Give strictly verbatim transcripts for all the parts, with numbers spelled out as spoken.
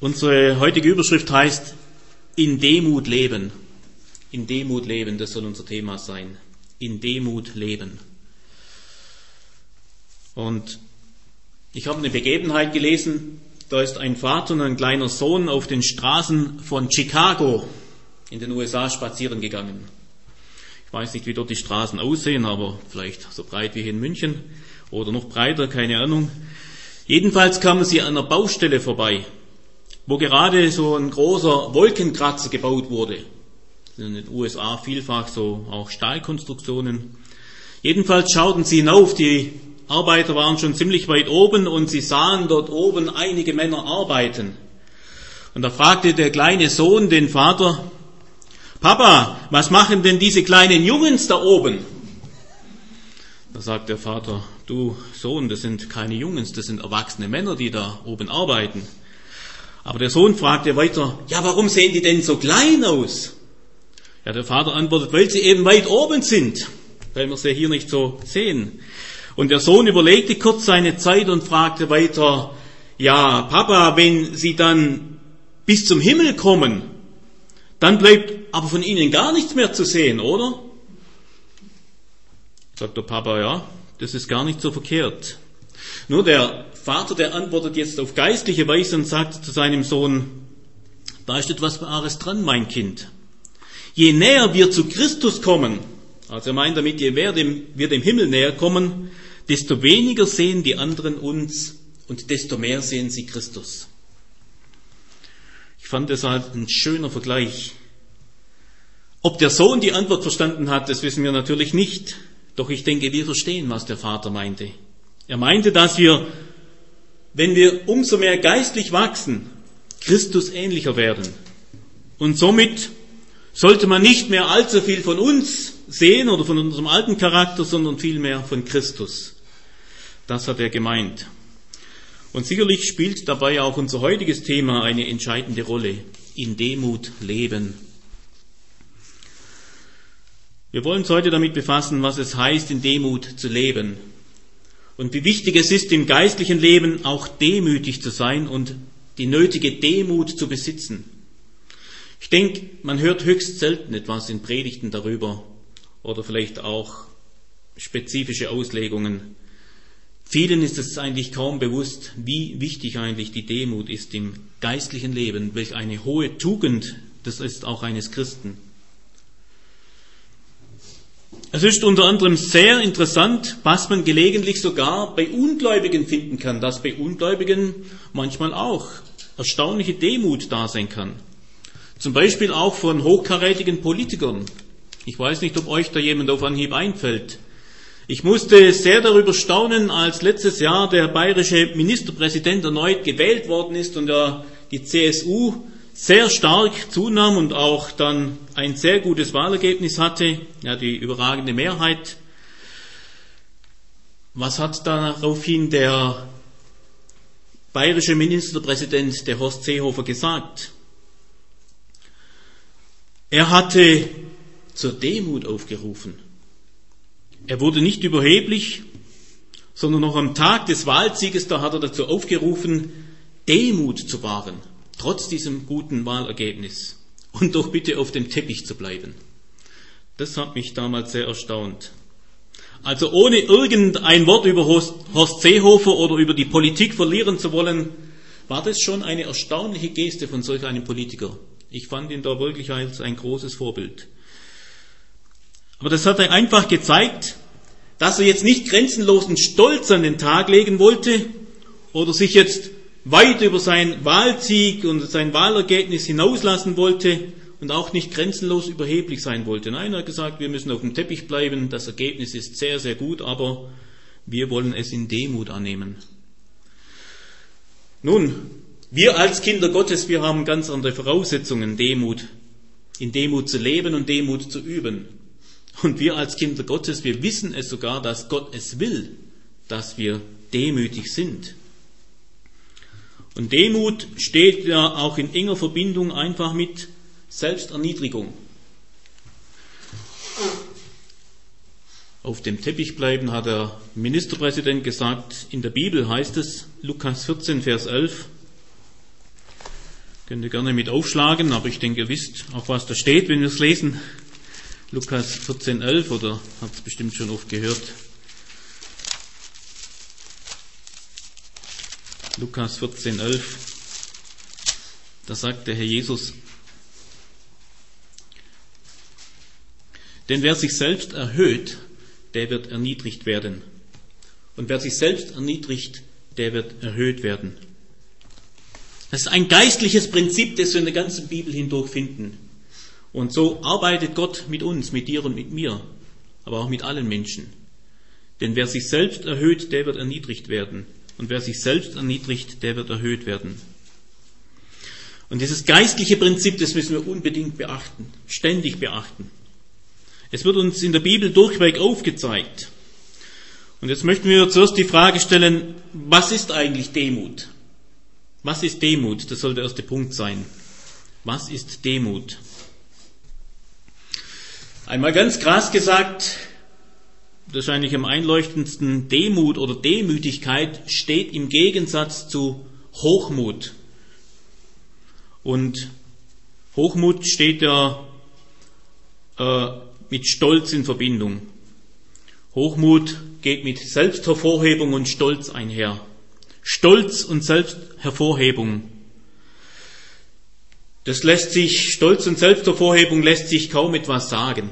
Unsere heutige Überschrift heißt In Demut leben. In Demut leben, das soll unser Thema sein. In Demut leben. Und ich habe eine Begebenheit gelesen, da ist ein Vater und ein kleiner Sohn auf den Straßen von Chicago in den U S A spazieren gegangen. Ich weiß nicht, wie dort die Straßen aussehen, aber vielleicht so breit wie hier in München oder noch breiter, keine Ahnung. Jedenfalls kamen sie an einer Baustelle vorbei, wo gerade so ein großer Wolkenkratzer gebaut wurde. In den U S A vielfach so auch Stahlkonstruktionen. Jedenfalls schauten sie hinauf, die Arbeiter waren schon ziemlich weit oben und sie sahen dort oben einige Männer arbeiten. Und da fragte der kleine Sohn den Vater: Papa, was machen denn diese kleinen Jungens da oben? Da sagt der Vater: Du Sohn, das sind keine Jungens, das sind erwachsene Männer, die da oben arbeiten. Aber der Sohn fragte weiter: Ja, warum sehen die denn so klein aus? Ja, der Vater antwortet: Weil sie eben weit oben sind, weil wir sie hier nicht so sehen. Und der Sohn überlegte kurz seine Zeit und fragte weiter: Ja, Papa, wenn sie dann bis zum Himmel kommen, dann bleibt aber von ihnen gar nichts mehr zu sehen, oder? Sagt der Papa: Ja, das ist gar nicht so verkehrt. Nur der Vater, der antwortet jetzt auf geistliche Weise und sagt zu seinem Sohn: Da ist etwas Wahres dran, mein Kind. Je näher wir zu Christus kommen, also er meint damit, je mehr dem, wir dem Himmel näher kommen, desto weniger sehen die anderen uns und desto mehr sehen sie Christus. Ich fand das halt ein schöner Vergleich. Ob der Sohn die Antwort verstanden hat, das wissen wir natürlich nicht. Doch ich denke, wir verstehen, was der Vater meinte. Er meinte, dass wir, wenn wir umso mehr geistlich wachsen, Christus ähnlicher werden. Und somit sollte man nicht mehr allzu viel von uns sehen oder von unserem alten Charakter, sondern vielmehr von Christus. Das hat er gemeint. Und sicherlich spielt dabei auch unser heutiges Thema eine entscheidende Rolle: in Demut leben. Wir wollen uns heute damit befassen, was es heißt, in Demut zu leben. Und wie wichtig es ist, im geistlichen Leben auch demütig zu sein und die nötige Demut zu besitzen. Ich denke, man hört höchst selten etwas in Predigten darüber oder vielleicht auch spezifische Auslegungen. Vielen ist es eigentlich kaum bewusst, wie wichtig eigentlich die Demut ist im geistlichen Leben, welch eine hohe Tugend das ist auch eines Christen. Es ist unter anderem sehr interessant, was man gelegentlich sogar bei Ungläubigen finden kann, dass bei Ungläubigen manchmal auch erstaunliche Demut da sein kann. Zum Beispiel auch von hochkarätigen Politikern. Ich weiß nicht, ob euch da jemand auf Anhieb einfällt. Ich musste sehr darüber staunen, als letztes Jahr der bayerische Ministerpräsident erneut gewählt worden ist und er die C S U sehr stark zunahm und auch dann ein sehr gutes Wahlergebnis hatte, ja, die überragende Mehrheit. Was hat daraufhin der bayerische Ministerpräsident, der Horst Seehofer, gesagt? Er hatte zur Demut aufgerufen. Er wurde nicht überheblich, sondern noch am Tag des Wahlsieges, da hat er dazu aufgerufen, Demut zu wahren, trotz diesem guten Wahlergebnis. Und doch bitte auf dem Teppich zu bleiben. Das hat mich damals sehr erstaunt. Also ohne irgendein Wort über Horst Seehofer oder über die Politik verlieren zu wollen, war das schon eine erstaunliche Geste von solch einem Politiker. Ich fand ihn da wirklich als ein großes Vorbild. Aber das hat er einfach gezeigt, dass er jetzt nicht grenzenlosen Stolz an den Tag legen wollte oder sich jetzt weit über seinen Wahlsieg und sein Wahlergebnis hinauslassen wollte und auch nicht grenzenlos überheblich sein wollte. Nein, er hat gesagt, wir müssen auf dem Teppich bleiben, das Ergebnis ist sehr, sehr gut, aber wir wollen es in Demut annehmen. Nun, wir als Kinder Gottes, wir haben ganz andere Voraussetzungen, Demut, in Demut zu leben und Demut zu üben. Und wir als Kinder Gottes, wir wissen es sogar, dass Gott es will, dass wir demütig sind. Und Demut steht ja auch in enger Verbindung einfach mit Selbsterniedrigung. Auf dem Teppich bleiben, hat der Ministerpräsident gesagt. In der Bibel heißt es, Lukas vierzehn, Vers elf, Könnt ihr gerne mit aufschlagen, aber ich denke, ihr wisst auch, was da steht, wenn wir es lesen. Lukas vierzehn, elf, oder habt es bestimmt schon oft gehört. Lukas vierzehn, elf. Da sagt der Herr Jesus: Denn wer sich selbst erhöht, der wird erniedrigt werden. Und wer sich selbst erniedrigt, der wird erhöht werden. Das ist ein geistliches Prinzip, das wir in der ganzen Bibel hindurch finden. Und so arbeitet Gott mit uns, mit dir und mit mir, aber auch mit allen Menschen. Denn wer sich selbst erhöht, der wird erniedrigt werden. Und wer sich selbst erniedrigt, der wird erhöht werden. Und dieses geistliche Prinzip, das müssen wir unbedingt beachten, ständig beachten. Es wird uns in der Bibel durchweg aufgezeigt. Und jetzt möchten wir zuerst die Frage stellen, was ist eigentlich Demut? Was ist Demut? Das soll der erste Punkt sein. Was ist Demut? Einmal ganz krass gesagt, wahrscheinlich am einleuchtendsten, Demut oder Demütigkeit steht im Gegensatz zu Hochmut. Und Hochmut steht ja äh, mit Stolz in Verbindung. Hochmut geht mit Selbsthervorhebung und Stolz einher. Stolz und Selbsthervorhebung. Das lässt sich, Stolz und Selbsthervorhebung lässt sich kaum etwas sagen.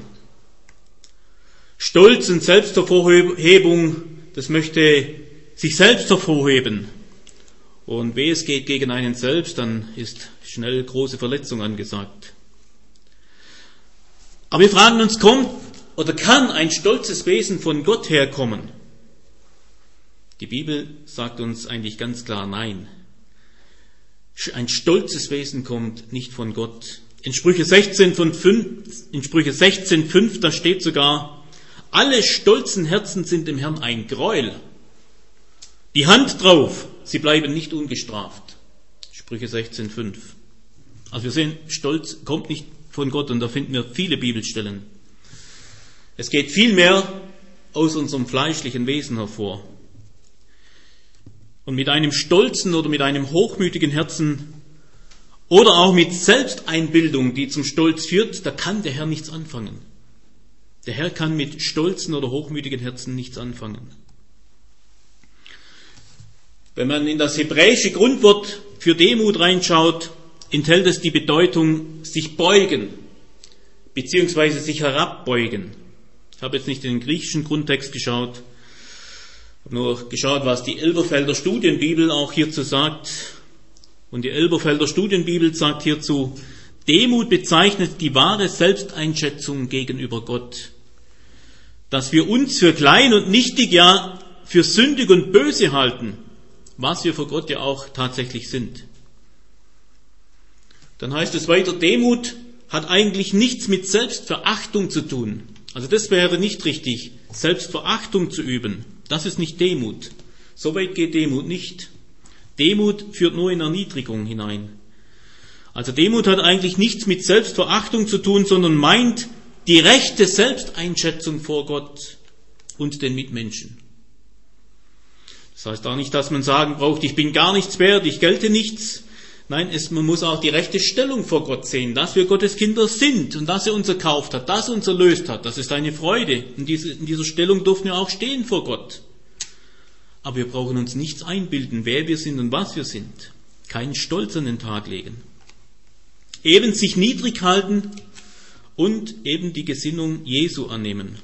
Stolz und Selbsthervorhebung, das möchte sich selbst hervorheben. Und wehe, es geht gegen einen selbst, dann ist schnell große Verletzung angesagt. Aber wir fragen uns, kommt oder kann ein stolzes Wesen von Gott herkommen? Die Bibel sagt uns eigentlich ganz klar nein. Ein stolzes Wesen kommt nicht von Gott. In Sprüche sechzehn, von fünf, in Sprüche sechzehn, fünf, da steht sogar, alle stolzen Herzen sind dem Herrn ein Gräuel. Die Hand drauf, sie bleiben nicht ungestraft. Sprüche sechzehn, fünf. Also wir sehen, Stolz kommt nicht von Gott, und da finden wir viele Bibelstellen. Es geht vielmehr aus unserem fleischlichen Wesen hervor. Und mit einem stolzen oder mit einem hochmütigen Herzen oder auch mit Selbsteinbildung, die zum Stolz führt, da kann der Herr nichts anfangen. Der Herr kann mit stolzen oder hochmütigen Herzen nichts anfangen. Wenn man in das hebräische Grundwort für Demut reinschaut, enthält es die Bedeutung sich beugen, beziehungsweise sich herabbeugen. Ich habe jetzt nicht in den griechischen Grundtext geschaut, habe nur geschaut, was die Elberfelder Studienbibel auch hierzu sagt. Und die Elberfelder Studienbibel sagt hierzu, Demut bezeichnet die wahre Selbsteinschätzung gegenüber Gott. Dass wir uns für klein und nichtig, ja für sündig und böse halten, was wir vor Gott ja auch tatsächlich sind. Dann heißt es weiter, Demut hat eigentlich nichts mit Selbstverachtung zu tun. Also das wäre nicht richtig, Selbstverachtung zu üben. Das ist nicht Demut. So weit geht Demut nicht. Demut führt nur in Erniedrigung hinein. Also Demut hat eigentlich nichts mit Selbstverachtung zu tun, sondern meint die rechte Selbsteinschätzung vor Gott und den Mitmenschen. Das heißt auch nicht, dass man sagen braucht, ich bin gar nichts wert, ich gelte nichts. Nein, es, man muss auch die rechte Stellung vor Gott sehen, dass wir Gottes Kinder sind und dass er uns erkauft hat, dass er uns erlöst hat. Das ist eine Freude. In dieser, in dieser Stellung dürfen wir auch stehen vor Gott. Aber wir brauchen uns nichts einbilden, wer wir sind und was wir sind. Keinen Stolz an den Tag legen. Eben sich niedrig halten und eben die Gesinnung Jesu annehmen.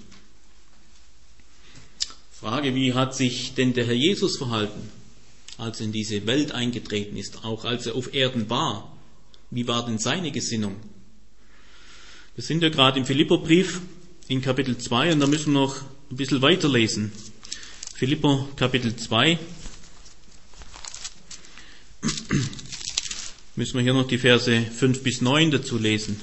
Frage, wie hat sich denn der Herr Jesus verhalten, als er in diese Welt eingetreten ist, auch als er auf Erden war? Wie war denn seine Gesinnung? Wir sind ja gerade im Philipperbrief in Kapitel zwei und da müssen wir noch ein bisschen weiterlesen. Philipper Kapitel zwei. Müssen wir hier noch die Verse fünf bis neun dazu lesen.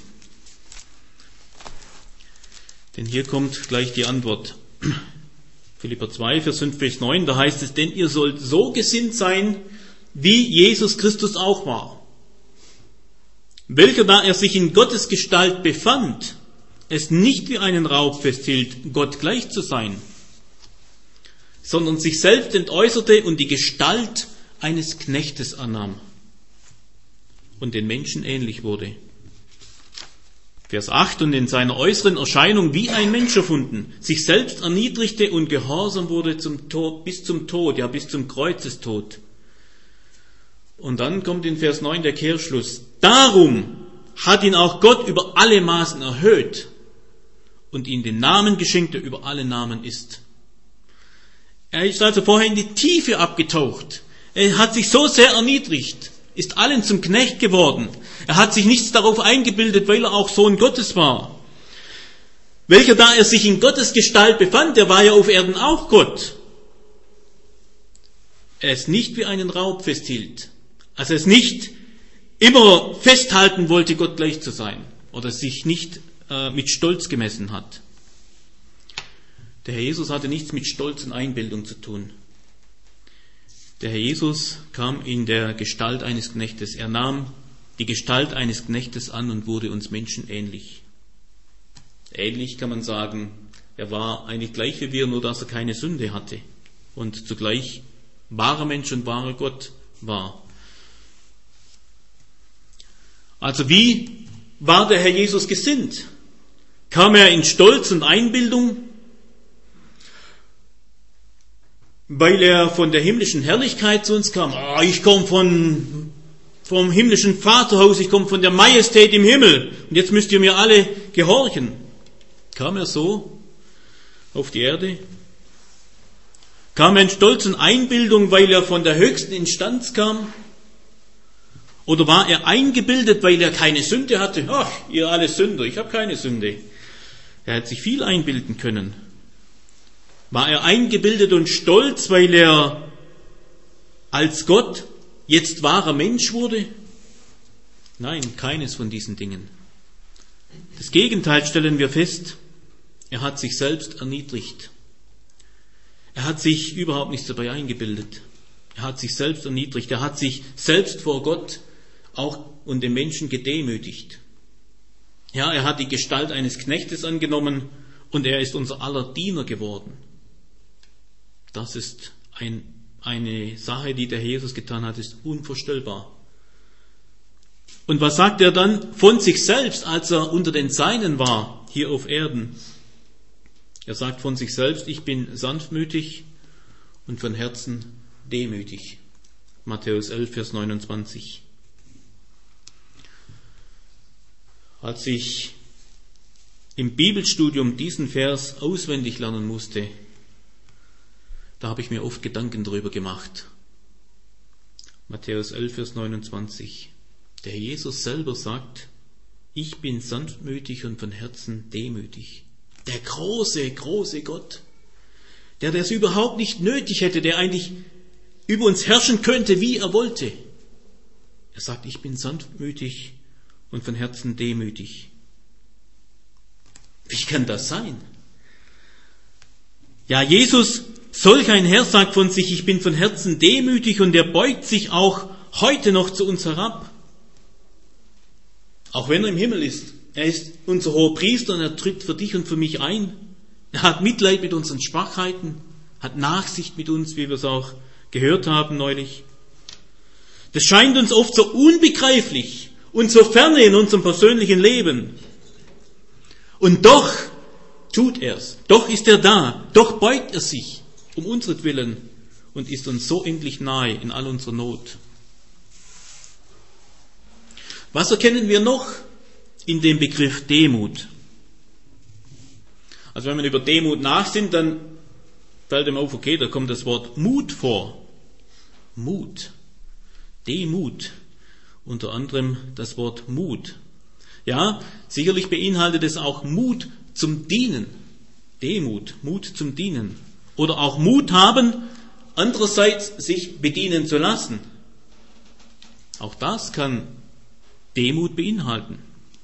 Denn hier kommt gleich die Antwort. Philipper zwei, Vers fünf bis neun, da heißt es, denn ihr sollt so gesinnt sein, wie Jesus Christus auch war. Welcher, da er sich in Gottes Gestalt befand, es nicht wie einen Raub festhielt, Gott gleich zu sein, sondern sich selbst entäußerte und die Gestalt eines Knechtes annahm. und den Menschen ähnlich wurde. Vers acht, und in seiner äußeren Erscheinung wie ein Mensch erfunden, sich selbst erniedrigte und gehorsam wurde zum Tod, bis zum Tod, ja bis zum Kreuzestod. Und dann kommt in Vers neun der Kehrschluss. Darum hat ihn auch Gott über alle Maßen erhöht und ihm den Namen geschenkt, der über alle Namen ist. Er ist also vorher in die Tiefe abgetaucht. Er hat sich so sehr erniedrigt, ist allen zum Knecht geworden. Er hat sich nichts darauf eingebildet, weil er auch Sohn Gottes war. Welcher, da er sich in Gottes Gestalt befand, der war ja auf Erden auch Gott. Er es nicht wie einen Raub festhielt. Also es nicht immer festhalten wollte, Gott gleich zu sein. Oder sich nicht äh, mit Stolz gemessen hat. Der Herr Jesus hatte nichts mit Stolz und Einbildung zu tun. Der Herr Jesus kam in der Gestalt eines Knechtes. Er nahm die Gestalt eines Knechtes an und wurde uns Menschen ähnlich. Ähnlich kann man sagen, er war eigentlich gleich wie wir, nur dass er keine Sünde hatte und zugleich wahrer Mensch und wahrer Gott war. Also wie war der Herr Jesus gesinnt? Kam er in Stolz und Einbildung, weil er von der himmlischen Herrlichkeit zu uns kam? Oh, ich komme von, vom himmlischen Vaterhaus, ich komme von der Majestät im Himmel und jetzt müsst ihr mir alle gehorchen. Kam er so auf die Erde? Kam er in Stolz und Einbildung, weil er von der höchsten Instanz kam? Oder war er eingebildet, weil er keine Sünde hatte? Ach, ihr alle Sünder, ich habe keine Sünde. Er hat sich viel einbilden können. War er eingebildet und stolz, weil er als Gott jetzt wahrer Mensch wurde? Nein, keines von diesen Dingen. Das Gegenteil stellen wir fest. Er hat sich selbst erniedrigt. Er hat sich überhaupt nichts dabei eingebildet. Er hat sich selbst erniedrigt. Er hat sich selbst vor Gott auch und den Menschen gedemütigt. Ja, er hat die Gestalt eines Knechtes angenommen und er ist unser aller Diener geworden. Das ist ein, eine Sache, die der Herr Jesus getan hat, ist unvorstellbar. Und was sagt er dann von sich selbst, als er unter den Seinen war, hier auf Erden? Er sagt von sich selbst, ich bin sanftmütig und von Herzen demütig. Matthäus elf, Vers neunundzwanzig. Als ich im Bibelstudium diesen Vers auswendig lernen musste, da habe ich mir oft Gedanken darüber gemacht. Matthäus elf, Vers neunundzwanzig. Der Herr Jesus selber sagt, ich bin sanftmütig und von Herzen demütig. Der große, große Gott, der das überhaupt nicht nötig hätte, der eigentlich über uns herrschen könnte, wie er wollte. Er sagt, ich bin sanftmütig und von Herzen demütig. Wie kann das sein? Ja, Jesus, solch ein Herr, sagt von sich, ich bin von Herzen demütig, und er beugt sich auch heute noch zu uns herab. Auch wenn er im Himmel ist. Er ist unser Hohepriester und er tritt für dich und für mich ein. Er hat Mitleid mit unseren Schwachheiten, hat Nachsicht mit uns, wie wir es auch gehört haben neulich. Das scheint uns oft so unbegreiflich und so ferne in unserem persönlichen Leben. Und doch tut er's. Doch ist er da. Doch beugt er sich um unseretwillen und ist uns so endlich nahe in all unserer Not. Was erkennen wir noch in dem Begriff Demut? Also wenn man über Demut nachsinnt, dann fällt einem auf, okay, da kommt das Wort Mut vor. Mut. Demut. Unter anderem das Wort Mut. Ja, sicherlich beinhaltet es auch Mut zum Dienen. Demut, Mut zum Dienen. Oder auch Mut haben, andererseits sich bedienen zu lassen. Auch das kann Demut beinhalten.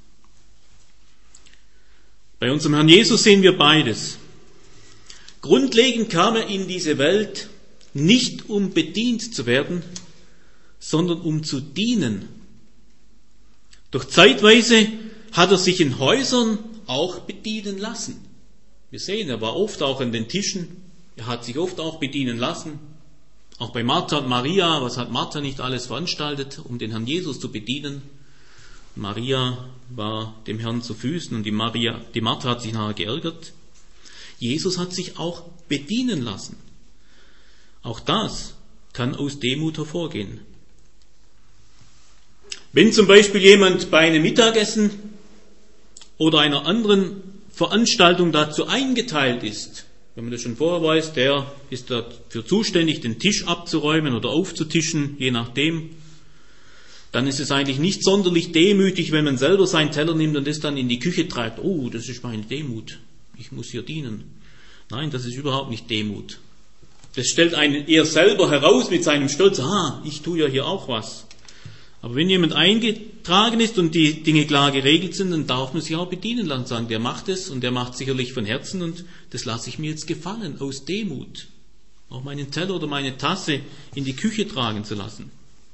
Bei unserem Herrn Jesus sehen wir beides. Grundlegend kam er in diese Welt nicht um bedient zu werden, sondern um zu dienen. Doch zeitweise hat er sich in Häusern auch bedienen lassen. Wir sehen, er war oft auch an den Tischen, er hat sich oft auch bedienen lassen, Auch bei Martha und Maria, was hat Martha nicht alles veranstaltet, um den Herrn Jesus zu bedienen? Maria war dem Herrn zu Füßen und die, Maria, die Martha hat sich nachher geärgert. Jesus hat sich auch bedienen lassen. Auch das kann aus Demut hervorgehen. Wenn zum Beispiel jemand bei einem Mittagessen oder einer anderen Veranstaltung dazu eingeteilt ist, wenn man das schon vorher weiß, der ist dafür zuständig, den Tisch abzuräumen oder aufzutischen, je nachdem, dann ist es eigentlich nicht sonderlich demütig, wenn man selber seinen Teller nimmt und das dann in die Küche treibt. Oh, das ist meine Demut, ich muss hier dienen. Nein, das ist überhaupt nicht Demut. Das stellt einen eher selber heraus mit seinem Stolz, ah, ich tue ja hier auch was. Aber wenn jemand eingetragen ist und die Dinge klar geregelt sind, dann darf man sich auch bedienen lassen, sagen, der macht es und der macht sicherlich von Herzen und das lasse ich mir jetzt gefallen, aus Demut. Auch meinen Teller oder meine Tasse in die Küche tragen zu lassen.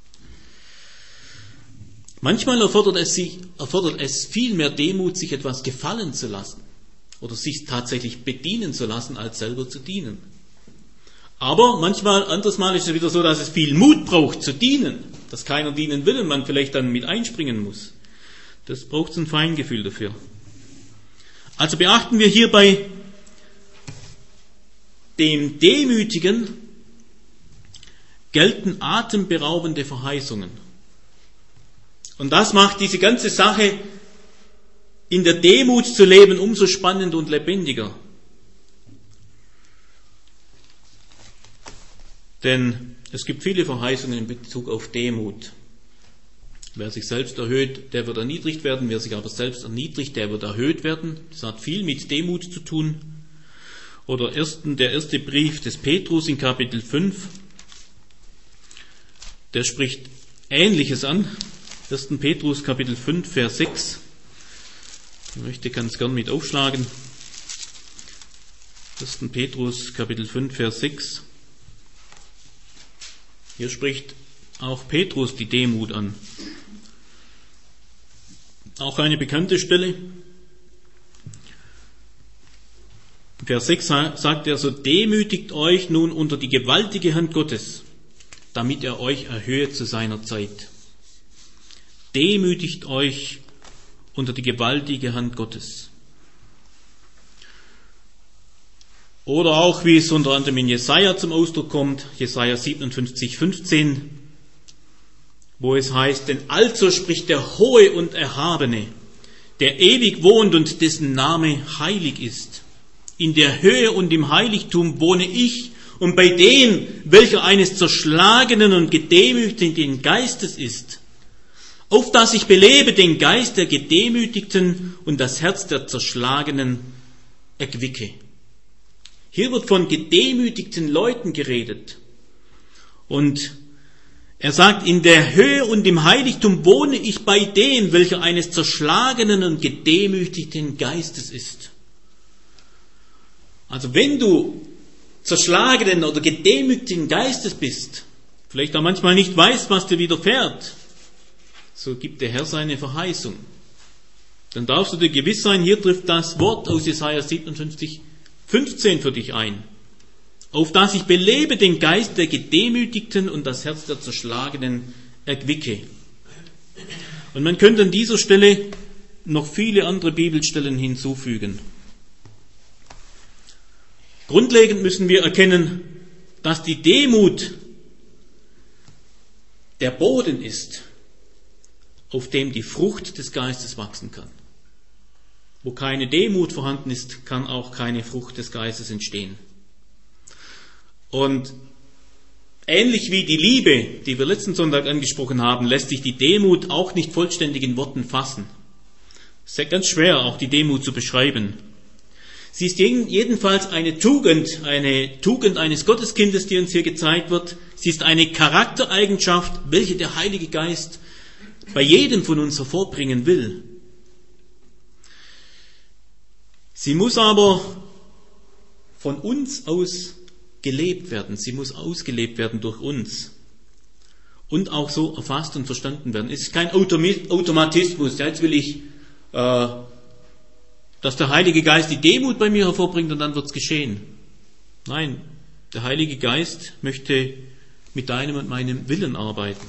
Manchmal erfordert es, sich, erfordert es viel mehr Demut, sich etwas gefallen zu lassen oder sich tatsächlich bedienen zu lassen, als selber zu dienen. Aber manchmal, anderes Mal ist es wieder so, dass es viel Mut braucht zu dienen, dass keiner dienen will und man vielleicht dann mit einspringen muss. Das braucht ein Feingefühl dafür. Also beachten wir hier bei dem Demütigen gelten atemberaubende Verheißungen. Und das macht diese ganze Sache, in der Demut zu leben, umso spannender und lebendiger. Denn es gibt viele Verheißungen in Bezug auf Demut. Wer sich selbst erhöht, der wird erniedrigt werden. Wer sich aber selbst erniedrigt, der wird erhöht werden. Das hat viel mit Demut zu tun. Oder ersten, der erste Brief des Petrus in Kapitel fünf, der spricht Ähnliches an. ersten Petrus Kapitel fünf, Vers sechs. Ich möchte ganz gern mit aufschlagen. ersten Petrus Kapitel fünf, Vers sechs. Hier spricht auch Petrus die Demut an. Auch eine bekannte Stelle. Vers sechs sagt er, so demütigt euch nun unter die gewaltige Hand Gottes, damit er euch erhöhe zu seiner Zeit. Demütigt euch unter die gewaltige Hand Gottes. Oder auch, wie es unter anderem in Jesaja zum Ausdruck kommt, Jesaja siebenundfünfzig, fünfzehn, wo es heißt, denn also spricht der Hohe und Erhabene, der ewig wohnt und dessen Name heilig ist. In der Höhe und im Heiligtum wohne ich und bei dem, welcher eines zerschlagenen und gedemütigten Geistes ist, auf dass ich belebe den Geist der Gedemütigten und das Herz der Zerschlagenen erquicke. Hier wird von gedemütigten Leuten geredet. Und er sagt, in der Höhe und im Heiligtum wohne ich bei dem, welcher eines zerschlagenen und gedemütigten Geistes ist. Also wenn du zerschlagenen oder gedemütigten Geistes bist, vielleicht auch manchmal nicht weißt, was dir widerfährt, so gibt der Herr seine Verheißung. Dann darfst du dir gewiss sein, hier trifft das Wort aus Jesaja siebenundfünfzig, fünfzehn für dich ein. Auf dass ich belebe den Geist der Gedemütigten und das Herz der Zerschlagenen erquicke. Und man könnte an dieser Stelle noch viele andere Bibelstellen hinzufügen. Grundlegend müssen wir erkennen, dass die Demut der Boden ist, auf dem die Frucht des Geistes wachsen kann. Wo keine Demut vorhanden ist, kann auch keine Frucht des Geistes entstehen. Und ähnlich wie die Liebe, die wir letzten Sonntag angesprochen haben, lässt sich die Demut auch nicht vollständig in Worten fassen. Es ist ja ganz schwer, auch die Demut zu beschreiben. Sie ist jedenfalls eine Tugend, eine Tugend eines Gotteskindes, die uns hier gezeigt wird. Sie ist eine Charaktereigenschaft, welche der Heilige Geist bei jedem von uns hervorbringen will. Sie muss aber von uns aus gelebt werden. Sie muss ausgelebt werden durch uns. Und auch so erfasst und verstanden werden. Es ist kein Automatismus. Jetzt will ich, äh, dass der Heilige Geist die Demut bei mir hervorbringt und dann wird es geschehen. Nein, der Heilige Geist möchte mit deinem und meinem Willen arbeiten.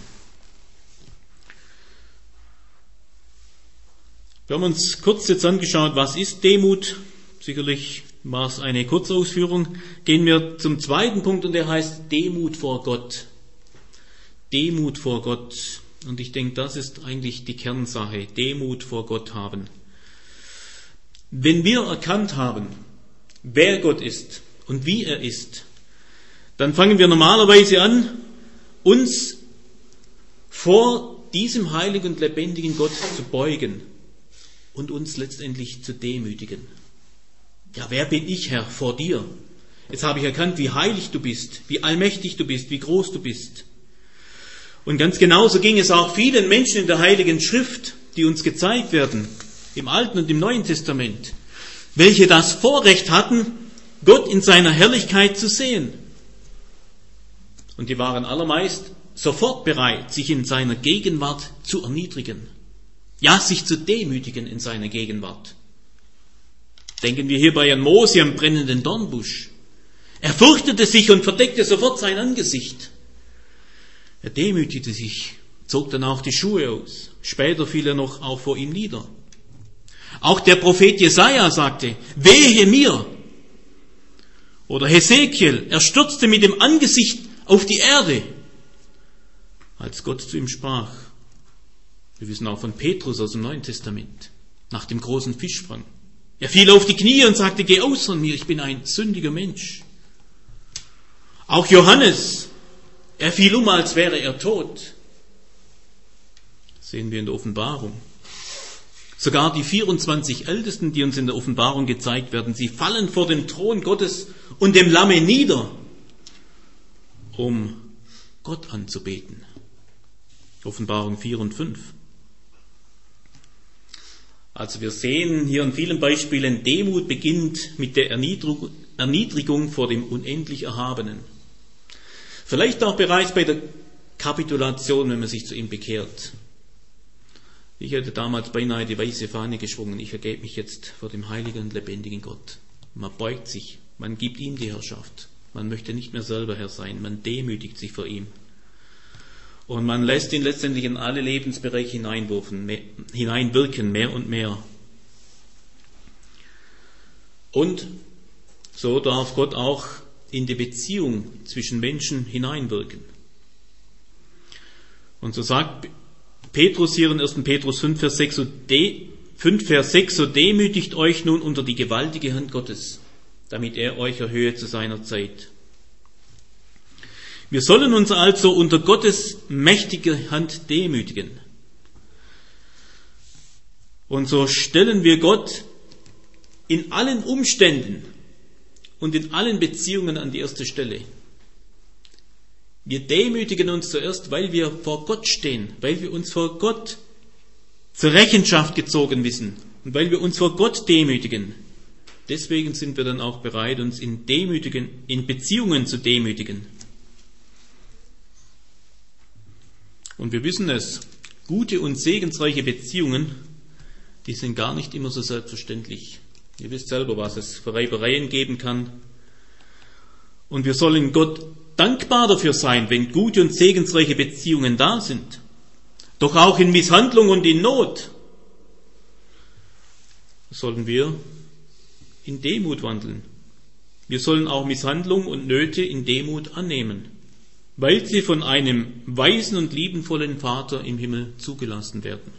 Wir haben uns kurz jetzt angeschaut, was ist Demut? Sicherlich war es eine Kurzausführung. Gehen wir zum zweiten Punkt und der heißt Demut vor Gott. Demut vor Gott. Und ich denke, das ist eigentlich die Kernsache. Demut vor Gott haben. Wenn wir erkannt haben, wer Gott ist und wie er ist, dann fangen wir normalerweise an, uns vor diesem heiligen und lebendigen Gott zu beugen und uns letztendlich zu demütigen. Ja, wer bin ich, Herr, vor dir? Jetzt habe ich erkannt, wie heilig du bist, wie allmächtig du bist, wie groß du bist. Und ganz genauso ging es auch vielen Menschen in der Heiligen Schrift, die uns gezeigt werden, im Alten und im Neuen Testament, welche das Vorrecht hatten, Gott in seiner Herrlichkeit zu sehen. Und die waren allermeist sofort bereit, sich in seiner Gegenwart zu erniedrigen. Ja, sich zu demütigen in seiner Gegenwart. Denken wir hierbei an Mose am brennenden Dornbusch. Er fürchtete sich und verdeckte sofort sein Angesicht. Er demütigte sich, zog dann auch die Schuhe aus. Später fiel er noch auch vor ihm nieder. Auch der Prophet Jesaja sagte, wehe mir. Oder Hesekiel, er stürzte mit dem Angesicht auf die Erde, als Gott zu ihm sprach. Wir wissen auch von Petrus aus dem Neuen Testament, nach dem großen Fischfang. Er fiel auf die Knie und sagte, geh aus von mir, ich bin ein sündiger Mensch. Auch Johannes, er fiel um, als wäre er tot. Das sehen wir in der Offenbarung. Sogar die vierundzwanzig Ältesten, die uns in der Offenbarung gezeigt werden, sie fallen vor dem Thron Gottes und dem Lamme nieder, um Gott anzubeten. Offenbarung vier und fünf. Also wir sehen hier in vielen Beispielen, Demut beginnt mit der Erniedrigung vor dem unendlich Erhabenen. Vielleicht auch bereits bei der Kapitulation, wenn man sich zu ihm bekehrt. Ich hätte damals beinahe die weiße Fahne geschwungen. Ich ergebe mich jetzt vor dem heiligen und lebendigen Gott. Man beugt sich, man gibt ihm die Herrschaft. Man möchte nicht mehr selber Herr sein, man demütigt sich vor ihm. Und man lässt ihn letztendlich in alle Lebensbereiche hineinwirken, mehr, hineinwirken, mehr und mehr. Und so darf Gott auch in die Beziehung zwischen Menschen hineinwirken. Und so sagt Petrus hier in ersten Petrus fünf, Vers sechs, so de, fünf, Vers sechs, so demütigt euch nun unter die gewaltige Hand Gottes, damit er euch erhöhe zu seiner Zeit. Wir sollen uns also unter Gottes mächtige Hand demütigen. Und so stellen wir Gott in allen Umständen und in allen Beziehungen an die erste Stelle. Wir demütigen uns zuerst, weil wir vor Gott stehen, weil wir uns vor Gott zur Rechenschaft gezogen wissen und weil wir uns vor Gott demütigen. Deswegen sind wir dann auch bereit, uns in Demütigen, in Beziehungen zu demütigen. Und wir wissen es, gute und segensreiche Beziehungen, die sind gar nicht immer so selbstverständlich. Ihr wisst selber, was es für Reibereien geben kann. Und wir sollen Gott dankbar dafür sein, wenn gute und segensreiche Beziehungen da sind. Doch auch in Misshandlung und in Not sollen wir in Demut wandeln. Wir sollen auch Misshandlung und Nöte in Demut annehmen, weil sie von einem weisen und liebenvollen Vater im Himmel zugelassen werden.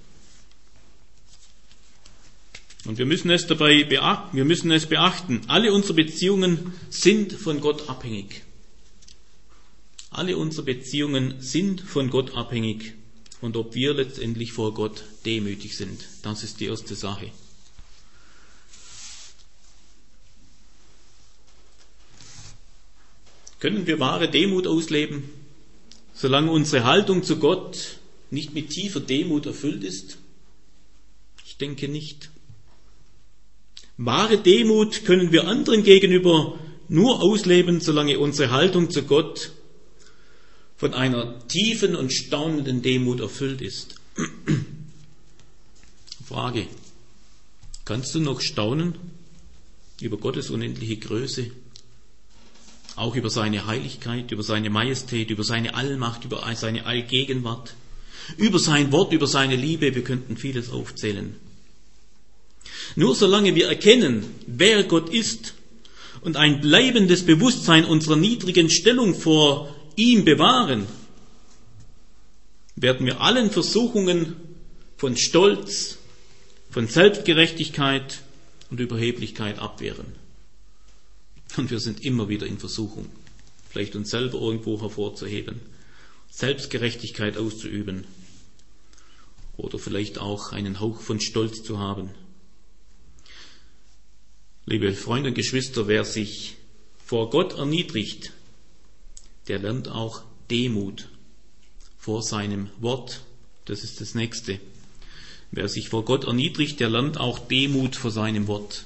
Und wir müssen es dabei beachten, wir müssen es beachten, alle unsere Beziehungen sind von Gott abhängig. Alle unsere Beziehungen sind von Gott abhängig. Und ob wir letztendlich vor Gott demütig sind, das ist die erste Sache. Können wir wahre Demut ausleben, solange unsere Haltung zu Gott nicht mit tiefer Demut erfüllt ist? Ich denke nicht. Wahre Demut können wir anderen gegenüber nur ausleben, solange unsere Haltung zu Gott von einer tiefen und staunenden Demut erfüllt ist. Frage: Kannst du noch staunen über Gottes unendliche Größe? auch über seine Heiligkeit, über seine Majestät, über seine Allmacht, über seine Allgegenwart, über sein Wort, über seine Liebe. Wir könnten vieles aufzählen. Nur solange wir erkennen, wer Gott ist und ein bleibendes Bewusstsein unserer niedrigen Stellung vor ihm bewahren, werden wir allen Versuchungen von Stolz, von Selbstgerechtigkeit und Überheblichkeit abwehren. Und wir sind immer wieder in Versuchung, vielleicht uns selber irgendwo hervorzuheben, Selbstgerechtigkeit auszuüben oder vielleicht auch einen Hauch von Stolz zu haben. Liebe Freunde und Geschwister, wer sich vor Gott erniedrigt, der lernt auch Demut vor seinem Wort. Das ist das Nächste. Wer sich vor Gott erniedrigt, der lernt auch Demut vor seinem Wort.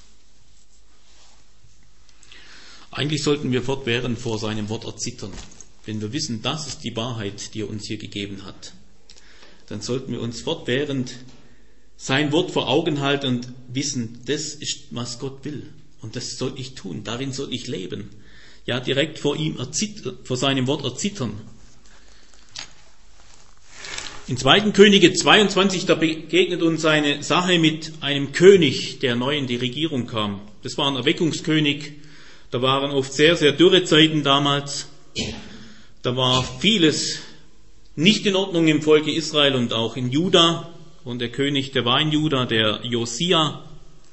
Eigentlich sollten wir fortwährend vor seinem Wort erzittern. Wenn wir wissen, das ist die Wahrheit, die er uns hier gegeben hat, dann sollten wir uns fortwährend sein Wort vor Augen halten und wissen, das ist, was Gott will. Und das soll ich tun, darin soll ich leben. Ja, direkt vor ihm erzittern, vor seinem Wort erzittern. In zweiten Könige zweiundzwanzig, da begegnet uns eine Sache mit einem König, der neu in die Regierung kam. Das war ein Erweckungskönig. Da waren oft sehr, sehr dürre Zeiten damals. Da war vieles nicht in Ordnung im Volke Israel und auch in Juda. Und der König, der war in Juda, der Josia.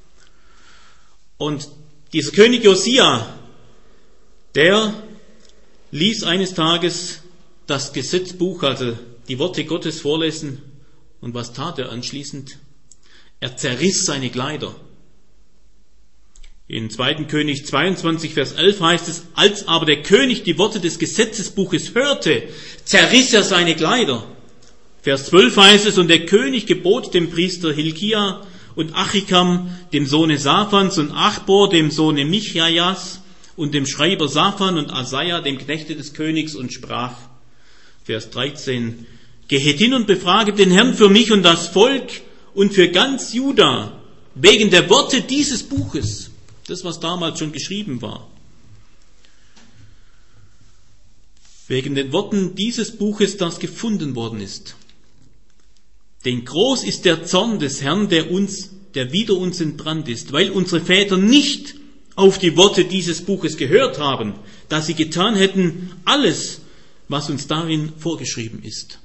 Und dieser König Josia, der ließ eines Tages das Gesetzbuch, also die Worte Gottes vorlesen. Und was tat er anschließend? Er zerriss seine Kleider. In zweiten König zweiundzwanzig, Vers elf heißt es, als aber der König die Worte des Gesetzesbuches hörte, zerriss er seine Kleider. Vers zwölf heißt es, und der König gebot dem Priester Hilkia und Achikam, dem Sohne Saphans, und Achbor, dem Sohne Michajas, und dem Schreiber Saphan und Asaja, dem Knechte des Königs, und sprach, Vers dreizehn, gehet hin und befraget den Herrn für mich und das Volk und für ganz Juda, wegen der Worte dieses Buches, das, was damals schon geschrieben war. Wegen den Worten dieses Buches, das gefunden worden ist. Denn groß ist der Zorn des Herrn, der uns, der wider uns entbrannt ist, weil unsere Väter nicht auf die Worte dieses Buches gehört haben, dass sie getan hätten alles, was uns darin vorgeschrieben ist.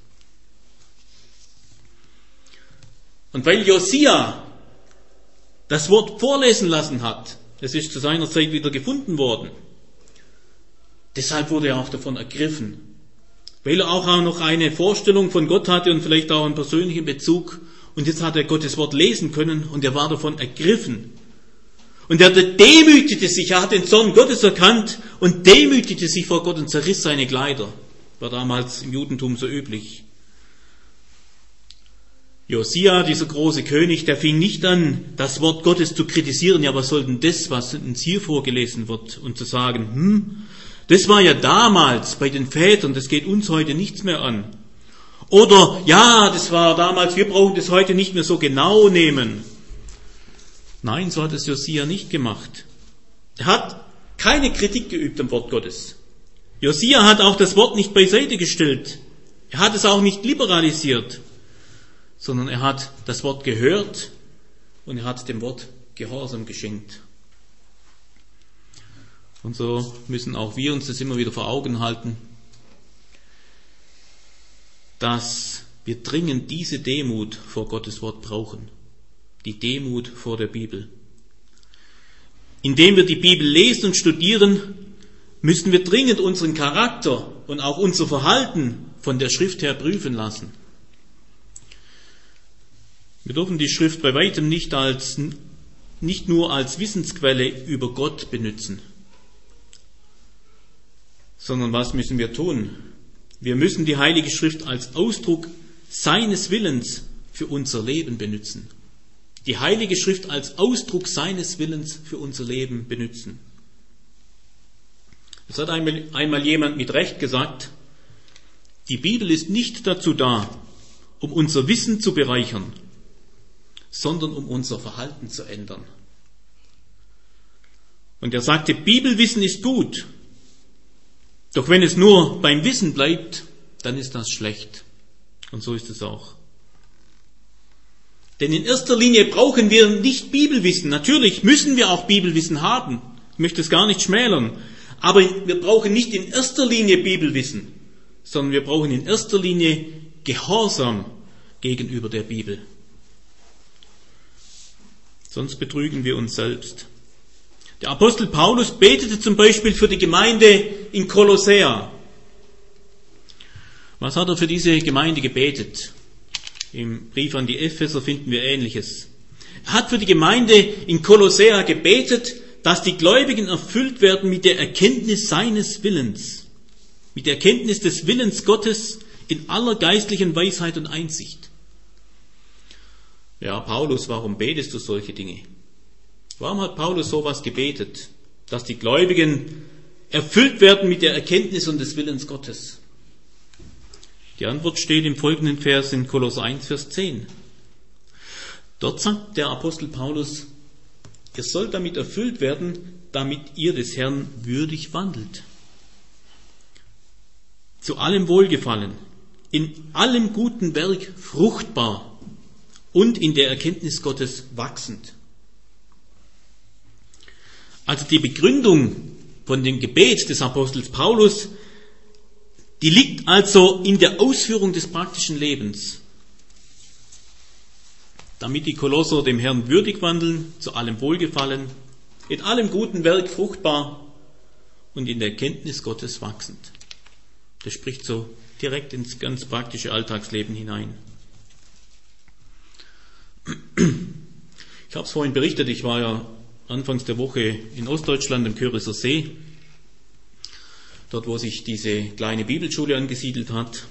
Und weil Josia das Wort vorlesen lassen hat, es ist zu seiner Zeit wieder gefunden worden, deshalb wurde er auch davon ergriffen. Weil er auch noch eine Vorstellung von Gott hatte und vielleicht auch einen persönlichen Bezug. Und jetzt hat er Gottes Wort lesen können und er war davon ergriffen. Und er demütigte sich, er hat den Zorn Gottes erkannt und demütigte sich vor Gott und zerriss seine Kleider. War damals im Judentum so üblich. Josia, dieser große König, der fing nicht an, das Wort Gottes zu kritisieren. Ja, was soll denn das, was uns hier vorgelesen wird? Und zu sagen, hm, das war ja damals bei den Vätern, das geht uns heute nichts mehr an. Oder, ja, das war damals, wir brauchen das heute nicht mehr so genau nehmen. Nein, so hat es Josia nicht gemacht. Er hat keine Kritik geübt am Wort Gottes. Josia hat auch das Wort nicht beiseite gestellt. Er hat es auch nicht liberalisiert, sondern er hat das Wort gehört und er hat dem Wort Gehorsam geschenkt. Und so müssen auch wir uns das immer wieder vor Augen halten, dass wir dringend diese Demut vor Gottes Wort brauchen. Die Demut vor der Bibel. Indem wir die Bibel lesen und studieren, müssen wir dringend unseren Charakter und auch unser Verhalten von der Schrift her prüfen lassen. Wir dürfen die Schrift bei weitem nicht als, nicht nur als Wissensquelle über Gott benutzen. Sondern was müssen wir tun? Wir müssen die Heilige Schrift als Ausdruck seines Willens für unser Leben benutzen. Die Heilige Schrift als Ausdruck seines Willens für unser Leben benutzen. Es hat einmal, einmal jemand mit Recht gesagt, die Bibel ist nicht dazu da, um unser Wissen zu bereichern, sondern um unser Verhalten zu ändern. Und er sagte, Bibelwissen ist gut, Doch wenn es nur beim Wissen bleibt, dann ist das schlecht. Und so ist es auch. Denn in erster Linie brauchen wir nicht Bibelwissen. Natürlich müssen wir auch Bibelwissen haben. Ich möchte es gar nicht schmälern. Aber wir brauchen nicht in erster Linie Bibelwissen, sondern wir brauchen in erster Linie Gehorsam gegenüber der Bibel. Sonst betrügen wir uns selbst. Der Apostel Paulus betete zum Beispiel für die Gemeinde in Kolossea. Was hat er für diese Gemeinde gebetet? Im Brief an die Epheser finden wir Ähnliches. Er hat für die Gemeinde in Kolossea gebetet, dass die Gläubigen erfüllt werden mit der Erkenntnis seines Willens, mit der Erkenntnis des Willens Gottes in aller geistlichen Weisheit und Einsicht. Ja, Paulus, warum betest du solche Dinge? Warum hat Paulus sowas gebetet, dass die Gläubigen erfüllt werden mit der Erkenntnis und des Willens Gottes? Die Antwort steht im folgenden Vers in Kolosser eins, Vers zehn. Dort sagt der Apostel Paulus, ihr sollt damit erfüllt werden, damit ihr des Herrn würdig wandelt. Zu allem Wohlgefallen, in allem guten Werk fruchtbar und in der Erkenntnis Gottes wachsend. Also die Begründung von dem Gebet des Apostels Paulus, die liegt also in der Ausführung des praktischen Lebens. Damit die Kolosser dem Herrn würdig wandeln, zu allem Wohlgefallen, in allem guten Werk fruchtbar und in der Erkenntnis Gottes wachsend. Das spricht so direkt ins ganz praktische Alltagsleben hinein. Ich habe es vorhin berichtet, ich war ja anfangs der Woche in Ostdeutschland im Köriser See, dort wo sich diese kleine Bibelschule angesiedelt hat.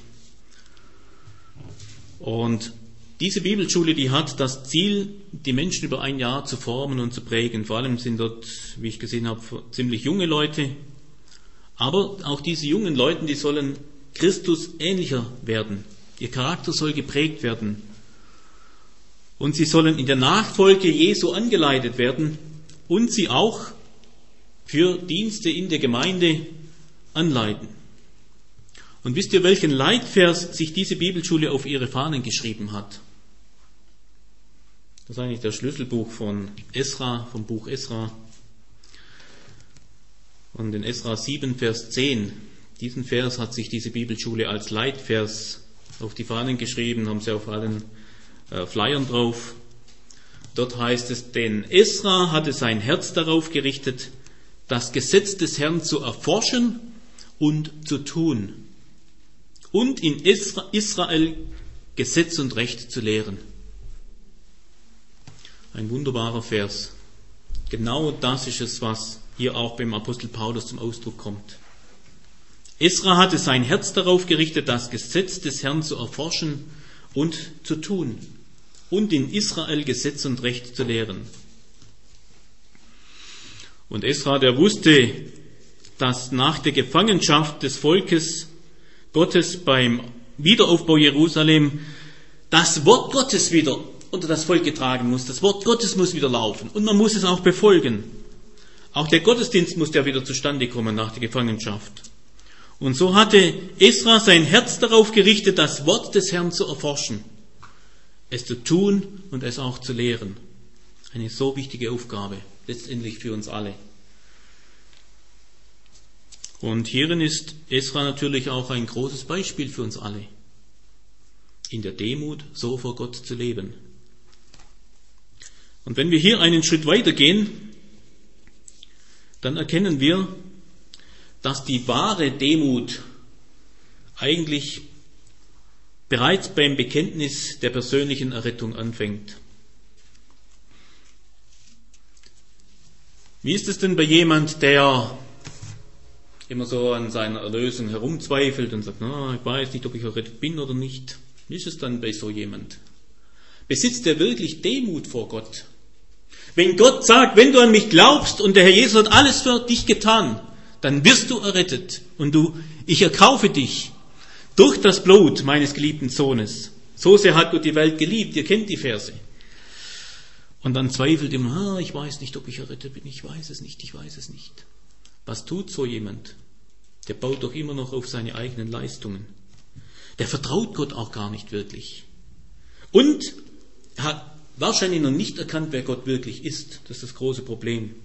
Und diese Bibelschule, die hat das Ziel, die Menschen über ein Jahr zu formen und zu prägen. Vor allem sind dort, wie ich gesehen habe, ziemlich junge Leute. Aber auch diese jungen Leute, die sollen Christus ähnlicher werden. Ihr Charakter soll geprägt werden. Und sie sollen in der Nachfolge Jesu angeleitet werden und sie auch für Dienste in der Gemeinde anleiten. Und wisst ihr, welchen Leitvers sich diese Bibelschule auf ihre Fahnen geschrieben hat? Das ist eigentlich das Schlüsselbuch von Esra, vom Buch Esra. Und in Esra sieben, Vers zehn, diesen Vers hat sich diese Bibelschule als Leitvers auf die Fahnen geschrieben, haben sie auf allen äh, Flyern drauf. Dort heißt es, denn Esra hatte sein Herz darauf gerichtet, das Gesetz des Herrn zu erforschen und zu tun und in Israel Gesetz und Recht zu lehren. Ein wunderbarer Vers. Genau das ist es, was hier auch beim Apostel Paulus zum Ausdruck kommt. Esra hatte sein Herz darauf gerichtet, das Gesetz des Herrn zu erforschen und zu tun und in Israel Gesetz und Recht zu lehren. Und Esra, der wusste, dass nach der Gefangenschaft des Volkes Gottes beim Wiederaufbau Jerusalem das Wort Gottes wieder unter das Volk getragen muss. Das Wort Gottes muss wieder laufen und man muss es auch befolgen. Auch der Gottesdienst muss ja wieder zustande kommen nach der Gefangenschaft. Und so hatte Esra sein Herz darauf gerichtet, das Wort des Herrn zu erforschen, es zu tun und es auch zu lehren. Eine so wichtige Aufgabe, letztendlich für uns alle. Und hierin ist Esra natürlich auch ein großes Beispiel für uns alle. In der Demut so vor Gott zu leben. Und wenn wir hier einen Schritt weitergehen, dann erkennen wir, dass die wahre Demut eigentlich bereits beim Bekenntnis der persönlichen Errettung anfängt. Wie ist es denn bei jemand, der immer so an seiner Erlösung herumzweifelt und sagt, na, ich weiß nicht, ob ich errettet bin oder nicht? Wie ist es dann bei so jemand? Besitzt er wirklich Demut vor Gott? Wenn Gott sagt, wenn du an mich glaubst und der Herr Jesus hat alles für dich getan, dann wirst du errettet und du, ich erkaufe dich durch das Blut meines geliebten Sohnes. So sehr hat Gott die Welt geliebt, ihr kennt die Verse. Und dann zweifelt immer, ah, ich weiß nicht, ob ich errettet bin, ich weiß es nicht, ich weiß es nicht. Was tut so jemand? Der baut doch immer noch auf seine eigenen Leistungen. Der vertraut Gott auch gar nicht wirklich. Und er hat wahrscheinlich noch nicht erkannt, wer Gott wirklich ist. Das ist das große Problem.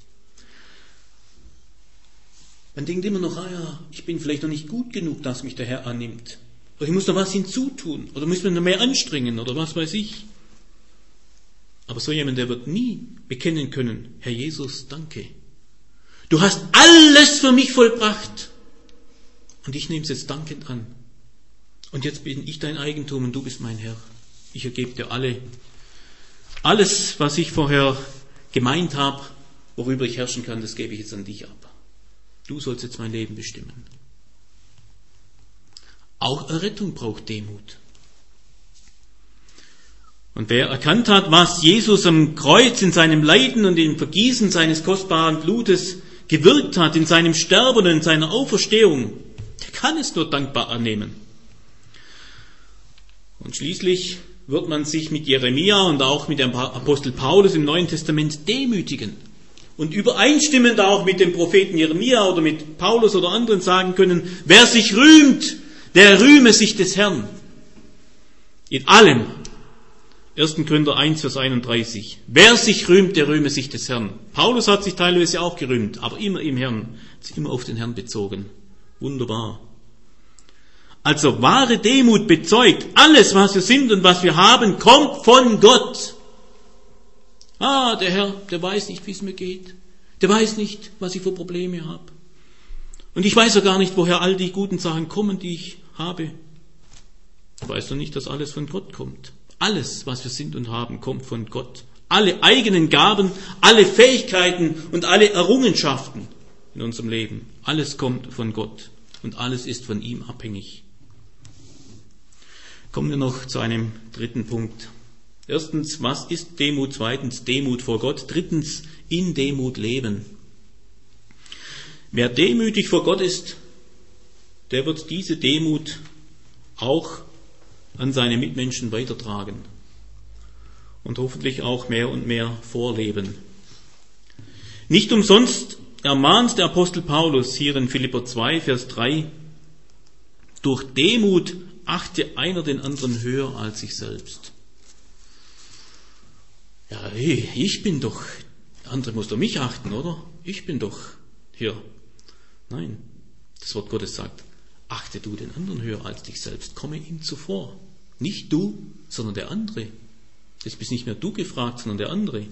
Man denkt immer noch, ah ja, ich bin vielleicht noch nicht gut genug, dass mich der Herr annimmt. Oder ich muss noch was hinzutun. Oder muss mich noch mehr anstrengen. Oder was weiß ich. Aber so jemand, der wird nie bekennen können, Herr Jesus, danke. Du hast alles für mich vollbracht. Und ich nehme es jetzt dankend an. Und jetzt bin ich dein Eigentum und du bist mein Herr. Ich ergebe dir alle, alles, was ich vorher gemeint habe, worüber ich herrschen kann, das gebe ich jetzt an dich ab. Du sollst jetzt mein Leben bestimmen. Auch Errettung braucht Demut. Und wer erkannt hat, was Jesus am Kreuz in seinem Leiden und im Vergießen seines kostbaren Blutes gewirkt hat, in seinem Sterben und in seiner Auferstehung, der kann es nur dankbar annehmen. Und schließlich wird man sich mit Jeremia und auch mit dem Apostel Paulus im Neuen Testament demütigen und übereinstimmend auch mit dem Propheten Jeremia oder mit Paulus oder anderen sagen können, wer sich rühmt, der rühme sich des Herrn. In allem. erster Korinther eins, Vers einunddreißig. Wer sich rühmt, der rühme sich des Herrn. Paulus hat sich teilweise auch gerühmt, aber immer im Herrn, immer auf den Herrn bezogen. Wunderbar. Also wahre Demut bezeugt, alles, was wir sind und was wir haben, kommt von Gott. Ah, der Herr, der weiß nicht, wie es mir geht. Der weiß nicht, was ich für Probleme habe. Und ich weiß ja gar nicht, woher all die guten Sachen kommen, die ich habe. Weißt du nicht, dass alles von Gott kommt? Alles, was wir sind und haben, kommt von Gott. Alle eigenen Gaben, alle Fähigkeiten und alle Errungenschaften in unserem Leben. Alles kommt von Gott und alles ist von ihm abhängig. Kommen wir noch zu einem dritten Punkt. Erstens, was ist Demut? Zweitens, Demut vor Gott. Drittens, in Demut leben. Wer demütig vor Gott ist, der wird diese Demut auch an seine Mitmenschen weitertragen und hoffentlich auch mehr und mehr vorleben. Nicht umsonst ermahnt der Apostel Paulus hier in Philipper zwei, Vers drei, durch Demut achte einer den anderen höher als sich selbst. Ja, hey, ich bin doch, der andere muss doch mich achten, oder? Ich bin doch hier. Nein, das Wort Gottes sagt, achte du den anderen höher als dich selbst, komme ihm zuvor. Nicht du, sondern der andere. Jetzt bist nicht mehr du gefragt, sondern der andere.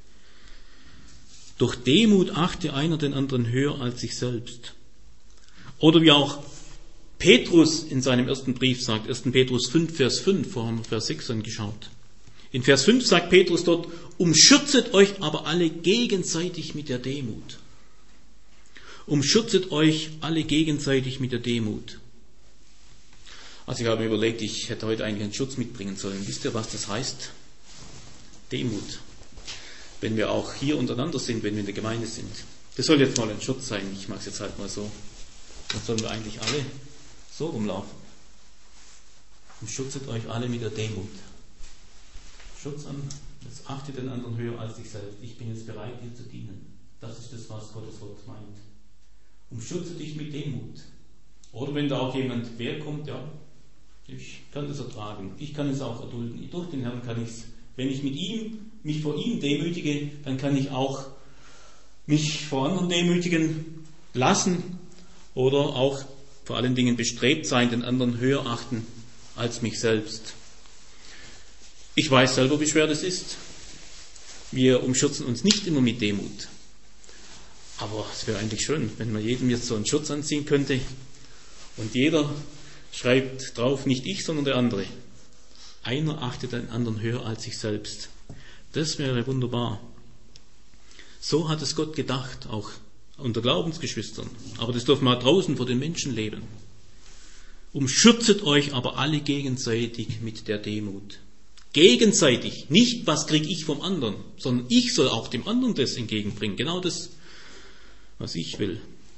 Durch Demut achte einer den anderen höher als sich selbst. Oder wie auch Petrus in seinem ersten Brief sagt, erster Petrus fünf, Vers fünf, vorher haben wir Vers sechs angeschaut. In Vers fünf sagt Petrus dort, umschürzet euch aber alle gegenseitig mit der Demut. Umschürzet euch alle gegenseitig mit der Demut. Also ich habe mir überlegt, ich hätte heute eigentlich einen Schutz mitbringen sollen. Wisst ihr, was das heißt? Demut. Wenn wir auch hier untereinander sind, wenn wir in der Gemeinde sind. Das soll jetzt mal ein Schutz sein. Ich mache es jetzt halt mal so. Dann sollen wir eigentlich alle so rumlaufen. Umschützet euch alle mit der Demut. Schutz an, jetzt achtet den anderen höher als dich selbst. Ich bin jetzt bereit, dir zu dienen. Das ist das, was Gottes Wort meint. Umschütze dich mit Demut. Oder wenn da auch jemand querkommt, ja, ich kann das ertragen. Ich kann es auch erdulden. Durch den Herrn kann ich es. Wenn ich mit ihm, mich vor ihm demütige, dann kann ich auch mich vor anderen demütigen lassen oder auch vor allen Dingen bestrebt sein, den anderen höher achten als mich selbst. Ich weiß selber, wie schwer das ist. Wir umschürzen uns nicht immer mit Demut. Aber es wäre eigentlich schön, wenn man jedem jetzt so einen Schutz anziehen könnte und jeder schreibt drauf, nicht ich, sondern der andere. Einer achtet den anderen höher als sich selbst. Das wäre wunderbar. So hat es Gott gedacht, auch unter Glaubensgeschwistern. Aber das dürfen wir draußen vor den Menschen leben. Umschürzet euch aber alle gegenseitig mit der Demut. Gegenseitig, nicht was kriege ich vom anderen, sondern ich soll auch dem anderen das entgegenbringen. Genau das, was ich will.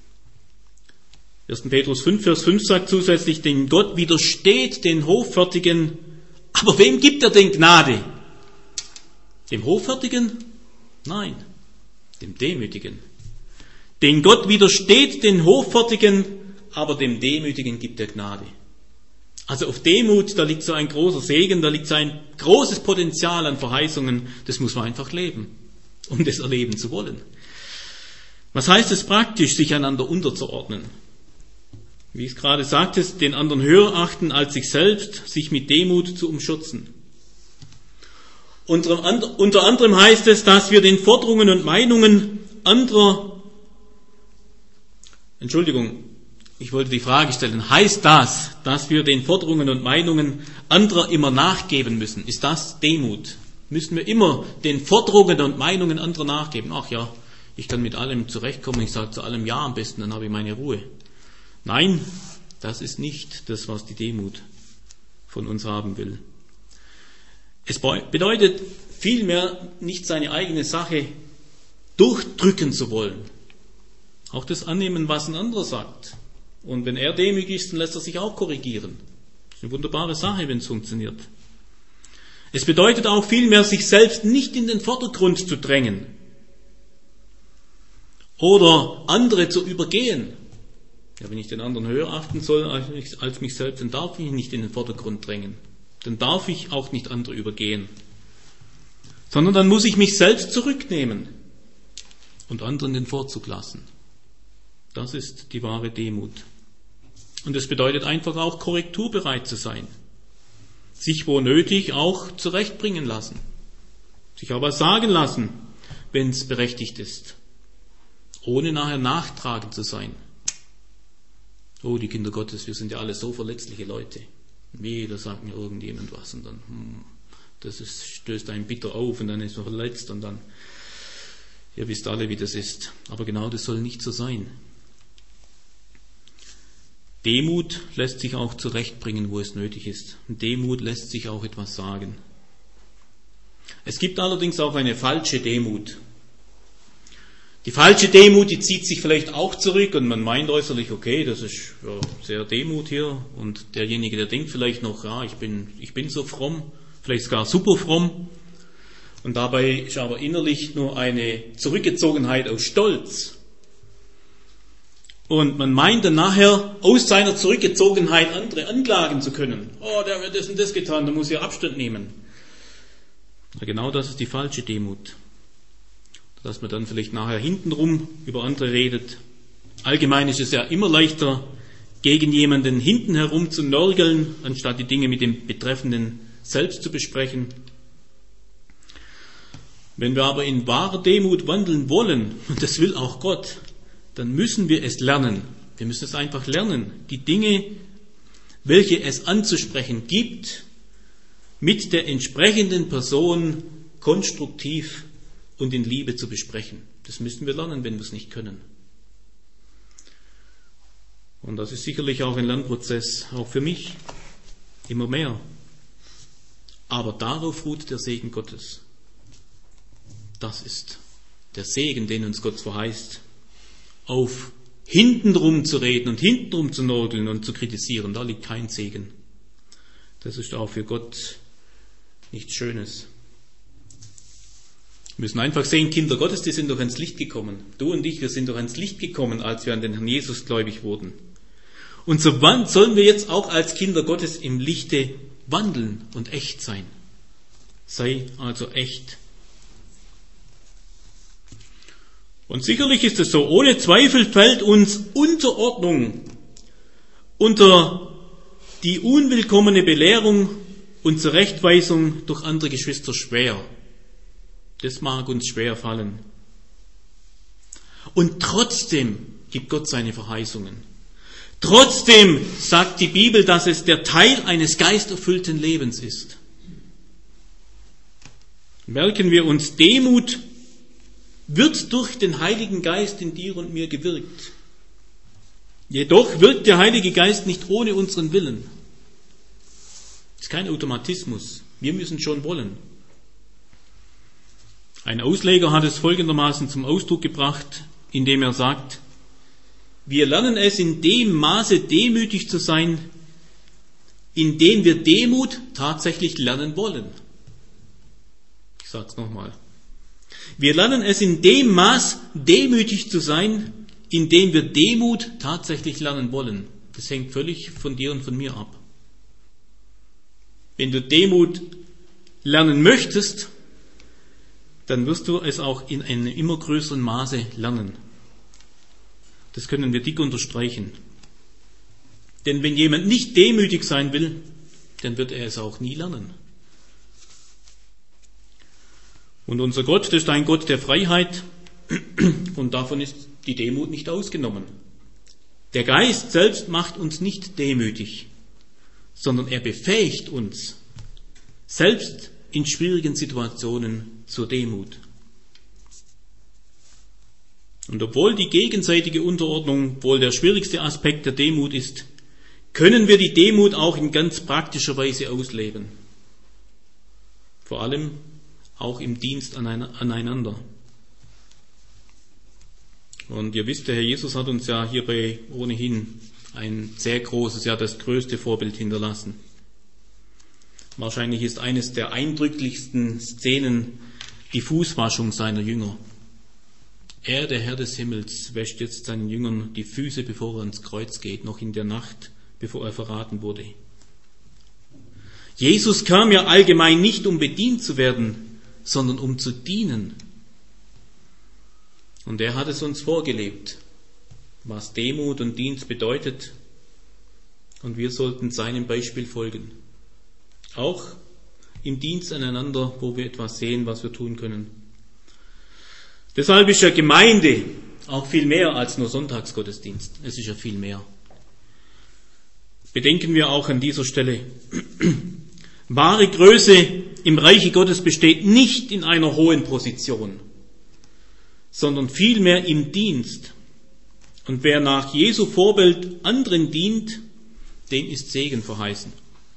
erster Petrus fünf, Vers fünf sagt zusätzlich, denn Gott widersteht den Hoffärtigen. Aber wem gibt er denn Gnade? Dem Hoffärtigen? Nein, dem Demütigen. Denn Gott widersteht den Hoffärtigen, aber dem Demütigen gibt er Gnade. Also auf Demut, da liegt so ein großer Segen, da liegt so ein großes Potenzial an Verheißungen, das muss man einfach leben, um das erleben zu wollen. Was heißt es praktisch, sich einander unterzuordnen? Wie ich es gerade sagte, den anderen höher achten als sich selbst, sich mit Demut zu umschürzen. Unter, unter anderem heißt es, dass wir den Forderungen und Meinungen anderer, Entschuldigung, ich wollte die Frage stellen, heißt das, dass wir den Forderungen und Meinungen anderer immer nachgeben müssen? Ist das Demut? Müssen wir immer den Forderungen und Meinungen anderer nachgeben? Ach ja, ich kann mit allem zurechtkommen, ich sage zu allem Ja am besten, dann habe ich meine Ruhe. Nein, das ist nicht das, was die Demut von uns haben will. Es bedeutet vielmehr nicht seine eigene Sache durchdrücken zu wollen. Auch das annehmen, was ein anderer sagt. Und wenn er demütig ist, dann lässt er sich auch korrigieren. Das ist eine wunderbare Sache, wenn es funktioniert. Es bedeutet auch vielmehr, sich selbst nicht in den Vordergrund zu drängen oder andere zu übergehen. Ja, wenn ich den anderen höher achten soll als mich selbst, dann darf ich ihn nicht in den Vordergrund drängen. Dann darf ich auch nicht andere übergehen. Sondern dann muss ich mich selbst zurücknehmen und anderen den Vorzug lassen. Das ist die wahre Demut. Und es bedeutet einfach auch, korrekturbereit zu sein. Sich wo nötig auch zurechtbringen lassen. Sich aber sagen lassen, wenn es berechtigt ist. Ohne nachher nachtragend zu sein. Oh, die Kinder Gottes, wir sind ja alle so verletzliche Leute. Weh, da sagt mir irgendjemand was und dann, hm, das ist, stößt einen bitter auf und dann ist man verletzt und dann, ihr wisst alle, wie das ist. Aber genau das soll nicht so sein. Demut lässt sich auch zurechtbringen, wo es nötig ist. Und Demut lässt sich auch etwas sagen. Es gibt allerdings auch eine falsche Demut. Die falsche Demut, die zieht sich vielleicht auch zurück und man meint äußerlich, okay, das ist ja sehr Demut hier und derjenige, der denkt vielleicht noch, ja, ich bin, ich bin so fromm, vielleicht sogar super fromm und dabei ist aber innerlich nur eine Zurückgezogenheit aus Stolz. Und man meint dann nachher, aus seiner Zurückgezogenheit andere anklagen zu können. Oh, der hat das und das getan, da muss ich Abstand nehmen. Ja, genau das ist die falsche Demut. Dass man dann vielleicht nachher hintenrum über andere redet. Allgemein ist es ja immer leichter, gegen jemanden hinten herum zu nörgeln, anstatt die Dinge mit dem Betreffenden selbst zu besprechen. Wenn wir aber in wahrer Demut wandeln wollen, und das will auch Gott, dann müssen wir es lernen. Wir müssen es einfach lernen, die Dinge, welche es anzusprechen gibt, mit der entsprechenden Person konstruktiv und in Liebe zu besprechen. Das müssen wir lernen, wenn wir es nicht können. Und das ist sicherlich auch ein Lernprozess, auch für mich, immer mehr. Aber darauf ruht der Segen Gottes. Das ist der Segen, den uns Gott verheißt. Auf hintenrum zu reden und hintenrum zu nörgeln und zu kritisieren, da liegt kein Segen. Das ist auch für Gott nichts Schönes. Wir müssen einfach sehen, Kinder Gottes, die sind doch ans Licht gekommen. Du und ich, wir sind doch ans Licht gekommen, als wir an den Herrn Jesus gläubig wurden. Und so sollen wir jetzt auch als Kinder Gottes im Lichte wandeln und echt sein. Sei also echt. Und sicherlich ist es so, ohne Zweifel fällt uns Unterordnung unter die unwillkommene Belehrung und Zurechtweisung durch andere Geschwister schwer. Das mag uns schwer fallen. Und trotzdem gibt Gott seine Verheißungen. Trotzdem sagt die Bibel, dass es der Teil eines geisterfüllten Lebens ist. Merken wir uns, Demut wird durch den Heiligen Geist in dir und mir gewirkt. Jedoch wirkt der Heilige Geist nicht ohne unseren Willen. Das ist kein Automatismus. Wir müssen schon wollen. Ein Ausleger hat es folgendermaßen zum Ausdruck gebracht, indem er sagt, wir lernen es in dem Maße demütig zu sein, in dem wir Demut tatsächlich lernen wollen. Ich sage es nochmal. Wir lernen es in dem Maß demütig zu sein, indem wir Demut tatsächlich lernen wollen. Das hängt völlig von dir und von mir ab. Wenn du Demut lernen möchtest, dann wirst du es auch in einem immer größeren Maße lernen. Das können wir dick unterstreichen. Denn wenn jemand nicht demütig sein will, dann wird er es auch nie lernen. Und unser Gott, das ist ein Gott der Freiheit, und davon ist die Demut nicht ausgenommen. Der Geist selbst macht uns nicht demütig, sondern er befähigt uns, selbst in schwierigen Situationen zur Demut. Und obwohl die gegenseitige Unterordnung wohl der schwierigste Aspekt der Demut ist, können wir die Demut auch in ganz praktischer Weise ausleben. Vor allem auch im Dienst aneinander. Und ihr wisst, der Herr Jesus hat uns ja hierbei ohnehin ein sehr großes, ja das größte Vorbild hinterlassen. Wahrscheinlich ist eines der eindrücklichsten Szenen die Fußwaschung seiner Jünger. Er, der Herr des Himmels, wäscht jetzt seinen Jüngern die Füße, bevor er ans Kreuz geht, noch in der Nacht, bevor er verraten wurde. Jesus kam ja allgemein nicht, um bedient zu werden, sondern um zu dienen. Und er hat es uns vorgelebt, was Demut und Dienst bedeutet. Und wir sollten seinem Beispiel folgen. Auch im Dienst aneinander, wo wir etwas sehen, was wir tun können. Deshalb ist ja Gemeinde auch viel mehr als nur Sonntagsgottesdienst. Es ist ja viel mehr. Bedenken wir auch an dieser Stelle. Wahre Größe im Reiche Gottes besteht nicht in einer hohen Position, sondern vielmehr im Dienst. Und wer nach Jesu Vorbild anderen dient, dem ist Segen verheißen.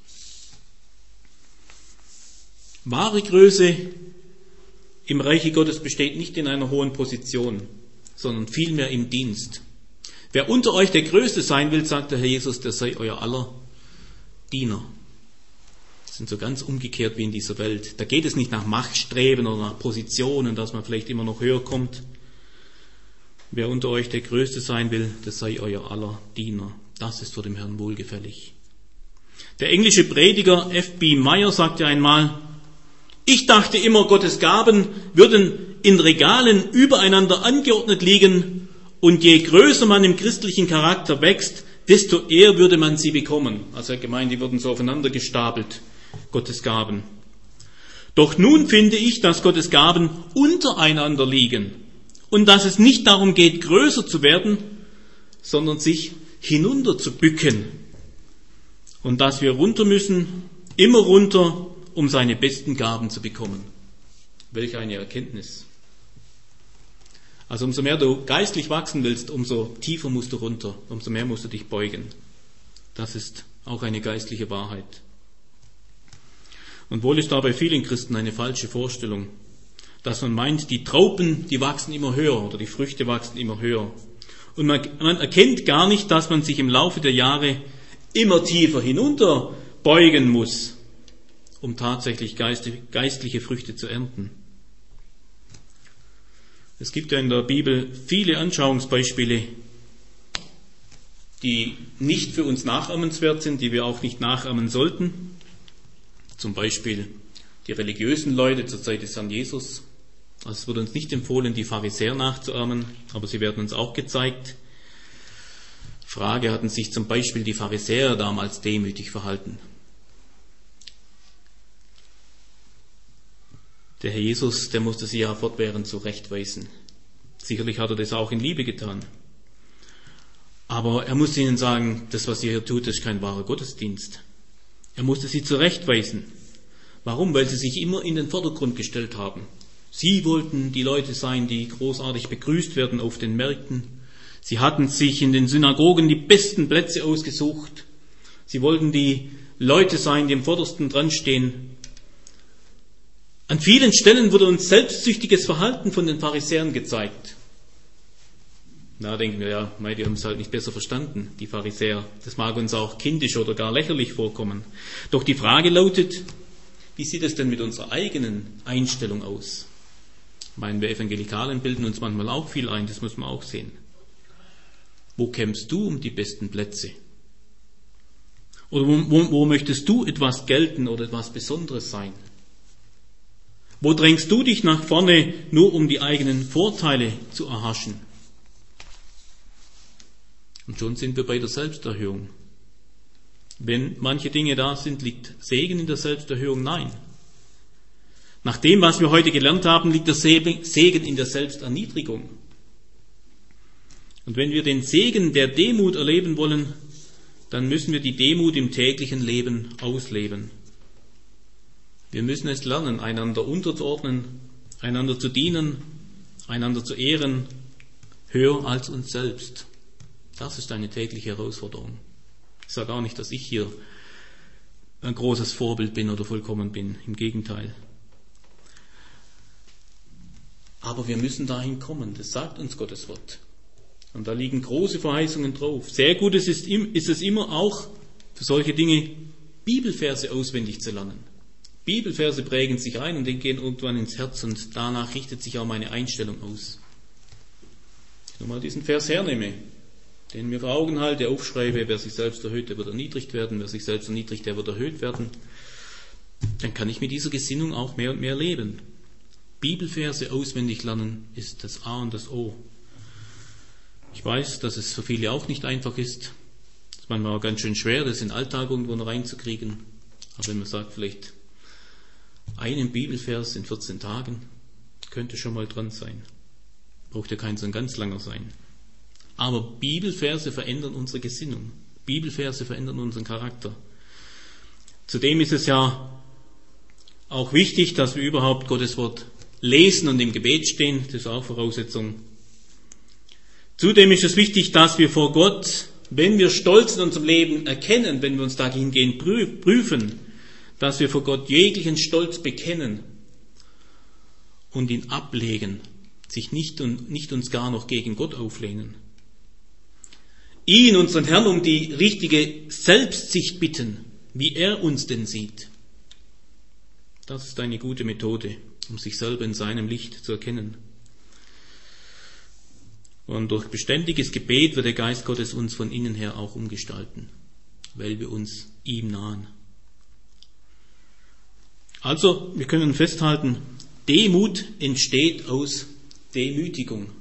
Wahre Größe im Reiche Gottes besteht nicht in einer hohen Position, sondern vielmehr im Dienst. Wer unter euch der Größte sein will, sagt der Herr Jesus, der sei euer aller Diener. Das sind so ganz umgekehrt wie in dieser Welt. Da geht es nicht nach Machtstreben oder nach Positionen, dass man vielleicht immer noch höher kommt. Wer unter euch der Größte sein will, der sei euer aller Diener. Das ist vor dem Herrn wohlgefällig. Der englische Prediger F B Meyer sagte einmal, ich dachte immer, Gottes Gaben würden in Regalen übereinander angeordnet liegen und je größer man im christlichen Charakter wächst, desto eher würde man sie bekommen. Also er hat gemeint, die wurden so aufeinander gestapelt, Gottes Gaben. Doch nun finde ich, dass Gottes Gaben untereinander liegen und dass es nicht darum geht, größer zu werden, sondern sich hinunter zu bücken und dass wir runter müssen, immer runter, um seine besten Gaben zu bekommen. Welch eine Erkenntnis. Also umso mehr du geistlich wachsen willst, umso tiefer musst du runter, umso mehr musst du dich beugen. Das ist auch eine geistliche Wahrheit. Und wohl ist da bei vielen Christen eine falsche Vorstellung, dass man meint, die Trauben, die wachsen immer höher oder die Früchte wachsen immer höher. Und man, man erkennt gar nicht, dass man sich im Laufe der Jahre immer tiefer hinunter beugen muss, um tatsächlich geistliche Früchte zu ernten. Es gibt ja in der Bibel viele Anschauungsbeispiele, die nicht für uns nachahmenswert sind, die wir auch nicht nachahmen sollten. Zum Beispiel die religiösen Leute zur Zeit des Herrn Jesus. Also es wird uns nicht empfohlen, die Pharisäer nachzuahmen, aber sie werden uns auch gezeigt. Frage, hatten sich zum Beispiel die Pharisäer damals demütig verhalten? Der Herr Jesus, der musste sie ja fortwährend zurechtweisen. Sicherlich hat er das auch in Liebe getan. Aber er musste ihnen sagen, das, was ihr hier tut, ist kein wahrer Gottesdienst. Er musste sie zurechtweisen. Warum? Weil sie sich immer in den Vordergrund gestellt haben. Sie wollten die Leute sein, die großartig begrüßt werden auf den Märkten. Sie hatten sich in den Synagogen die besten Plätze ausgesucht. Sie wollten die Leute sein, die im Vordersten dran stehen. An vielen Stellen wurde uns selbstsüchtiges Verhalten von den Pharisäern gezeigt. Na, denken wir, ja, mei, die haben es halt nicht besser verstanden, die Pharisäer. Das mag uns auch kindisch oder gar lächerlich vorkommen. Doch die Frage lautet, wie sieht es denn mit unserer eigenen Einstellung aus? Ich meine, wir Evangelikalen bilden uns manchmal auch viel ein, das muss man auch sehen. Wo kämpfst du um die besten Plätze? Oder wo, wo, wo möchtest du etwas gelten oder etwas Besonderes sein? Wo drängst du dich nach vorne, nur um die eigenen Vorteile zu erhaschen? Und schon sind wir bei der Selbsterhöhung. Wenn manche Dinge da sind, liegt Segen in der Selbsterhöhung? Nein. Nach dem, was wir heute gelernt haben, liegt der Segen in der Selbsterniedrigung. Und wenn wir den Segen der Demut erleben wollen, dann müssen wir die Demut im täglichen Leben ausleben. Wir müssen es lernen, einander unterzuordnen, einander zu dienen, einander zu ehren, höher als uns selbst. Das ist eine tägliche Herausforderung. Ich sage auch nicht, dass ich hier ein großes Vorbild bin oder vollkommen bin. Im Gegenteil. Aber wir müssen dahin kommen. Das sagt uns Gottes Wort. Und da liegen große Verheißungen drauf. Sehr gut ist es, ist es immer auch für solche Dinge, Bibelverse auswendig zu lernen. Bibelverse prägen sich ein und die gehen irgendwann ins Herz und danach richtet sich auch meine Einstellung aus. Ich nur mal diesen Vers hernehme, den mir vor Augen halte, aufschreibe, wer sich selbst erhöht, der wird erniedrigt werden, wer sich selbst erniedrigt, der wird erhöht werden. Dann kann ich mit dieser Gesinnung auch mehr und mehr leben. Bibelverse auswendig lernen ist das A und das O. Ich weiß, dass es für viele auch nicht einfach ist. Es ist manchmal auch ganz schön schwer, das in den Alltag irgendwo noch reinzukriegen. Aber wenn man sagt, vielleicht einen Bibelvers in vierzehn Tagen, könnte schon mal dran sein. Braucht ja kein so ein ganz langer sein. Aber Bibelverse verändern unsere Gesinnung. Bibelverse verändern unseren Charakter. Zudem ist es ja auch wichtig, dass wir überhaupt Gottes Wort lesen und im Gebet stehen. Das ist auch Voraussetzung. Zudem ist es wichtig, dass wir vor Gott, wenn wir Stolz in unserem Leben erkennen, wenn wir uns dahingehend prüfen, dass wir vor Gott jeglichen Stolz bekennen und ihn ablegen, sich nicht und nicht uns gar noch gegen Gott auflehnen. Ihn, unseren Herrn, um die richtige Selbstsicht bitten, wie er uns denn sieht. Das ist eine gute Methode, um sich selber in seinem Licht zu erkennen. Und durch beständiges Gebet wird der Geist Gottes uns von innen her auch umgestalten, weil wir uns ihm nahen. Also, wir können festhalten, Demut entsteht aus Demütigung.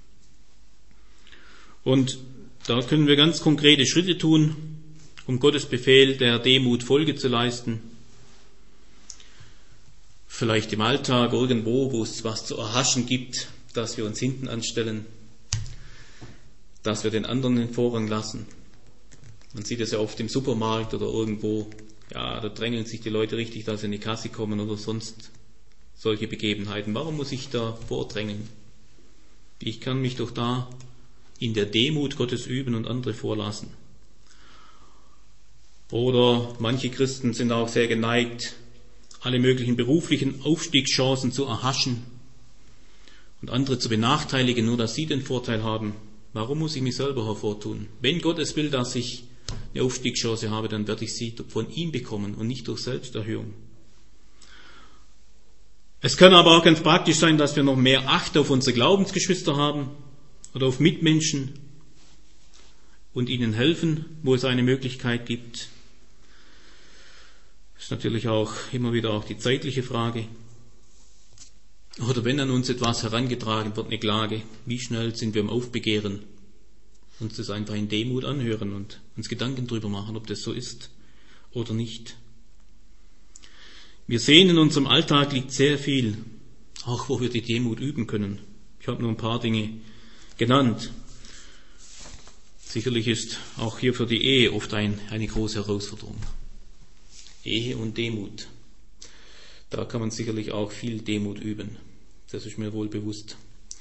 Und da können wir ganz konkrete Schritte tun, um Gottes Befehl der Demut Folge zu leisten. Vielleicht im Alltag irgendwo, wo es was zu erhaschen gibt, dass wir uns hinten anstellen, dass wir den anderen den Vorrang lassen. Man sieht es ja oft im Supermarkt oder irgendwo, ja, da drängeln sich die Leute richtig, dass sie in die Kasse kommen oder sonst solche Begebenheiten. Warum muss ich da vordrängeln? Ich kann mich doch da in der Demut Gottes üben und andere vorlassen. Oder manche Christen sind auch sehr geneigt, alle möglichen beruflichen Aufstiegschancen zu erhaschen und andere zu benachteiligen, nur dass sie den Vorteil haben. Warum muss ich mich selber hervortun? Wenn Gott es will, dass ich eine Aufstiegschance habe, dann werde ich sie von ihm bekommen und nicht durch Selbsterhöhung. Es kann aber auch ganz praktisch sein, dass wir noch mehr Acht auf unsere Glaubensgeschwister haben oder auf Mitmenschen und ihnen helfen, wo es eine Möglichkeit gibt. Das ist natürlich auch immer wieder auch die zeitliche Frage. Oder wenn an uns etwas herangetragen wird, eine Klage, wie schnell sind wir im Aufbegehren, uns das einfach in Demut anhören und uns Gedanken darüber machen, ob das so ist oder nicht. Wir sehen, in unserem Alltag liegt sehr viel, auch wo wir die Demut üben können. Ich habe nur ein paar Dinge genannt. Sicherlich ist auch hier für die Ehe oft ein, eine große Herausforderung. Ehe und Demut. Da kann man sicherlich auch viel Demut üben. Das ist mir wohl bewusst.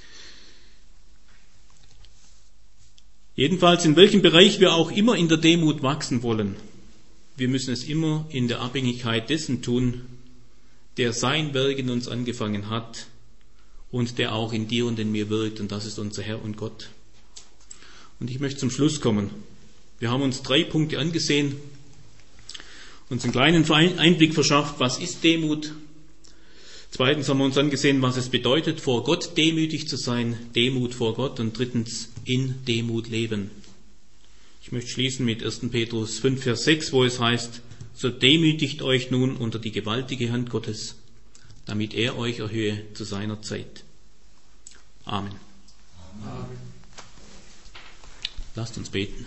Jedenfalls, in welchem Bereich wir auch immer in der Demut wachsen wollen, wir müssen es immer in der Abhängigkeit dessen tun, der sein Werk in uns angefangen hat und der auch in dir und in mir wirkt, und das ist unser Herr und Gott. Und ich möchte zum Schluss kommen. Wir haben uns drei Punkte angesehen, uns einen kleinen Einblick verschafft, was ist Demut. Zweitens haben wir uns angesehen, was es bedeutet, vor Gott demütig zu sein, Demut vor Gott, und drittens in Demut leben. möchte schließen mit ersten Petrus fünf, Vers sechs, wo es heißt, so demütigt euch nun unter die gewaltige Hand Gottes, damit er euch erhöhe zu seiner Zeit. Amen. Amen. Lasst uns beten.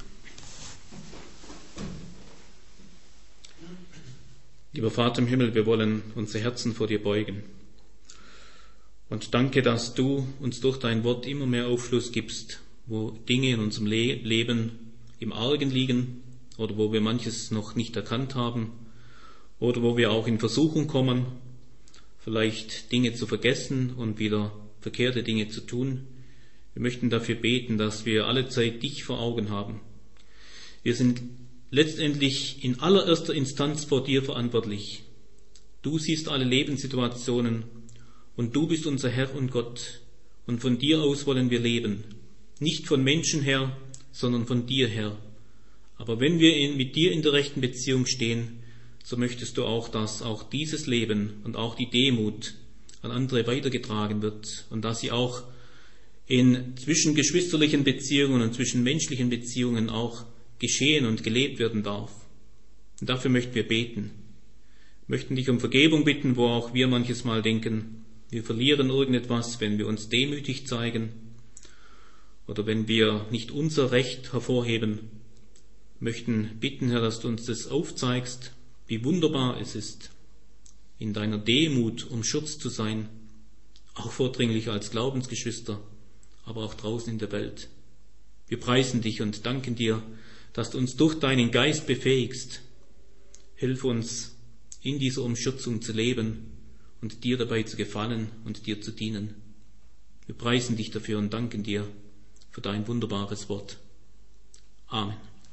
Lieber Vater im Himmel, wir wollen unsere Herzen vor dir beugen. Und danke, dass du uns durch dein Wort immer mehr Aufschluss gibst, wo Dinge in unserem Le- Leben im Argen liegen oder wo wir manches noch nicht erkannt haben oder wo wir auch in Versuchung kommen, vielleicht Dinge zu vergessen und wieder verkehrte Dinge zu tun. Wir möchten dafür beten, dass wir alle Zeit dich vor Augen haben. Wir sind letztendlich in allererster Instanz vor dir verantwortlich. Du siehst alle Lebenssituationen und du bist unser Herr und Gott. Und von dir aus wollen wir leben. Nicht von Menschen her, sondern von dir her. Aber wenn wir in, mit dir in der rechten Beziehung stehen, so möchtest du auch, dass auch dieses Leben und auch die Demut an andere weitergetragen wird und dass sie auch in zwischengeschwisterlichen Beziehungen und zwischenmenschlichen Beziehungen auch geschehen und gelebt werden darf. Und dafür möchten wir beten. Wir möchten dich um Vergebung bitten, wo auch wir manches Mal denken, wir verlieren irgendetwas, wenn wir uns demütig zeigen oder wenn wir nicht unser Recht hervorheben. Wir möchten bitten, Herr, dass du uns das aufzeigst, wie wunderbar es ist, in deiner Demut um Schutz zu sein, auch vordringlich als Glaubensgeschwister, aber auch draußen in der Welt. Wir preisen dich und danken dir, dass du uns durch deinen Geist befähigst. Hilf uns, in dieser Umschutzung zu leben und dir dabei zu gefallen und dir zu dienen. Wir preisen dich dafür und danken dir für dein wunderbares Wort. Amen.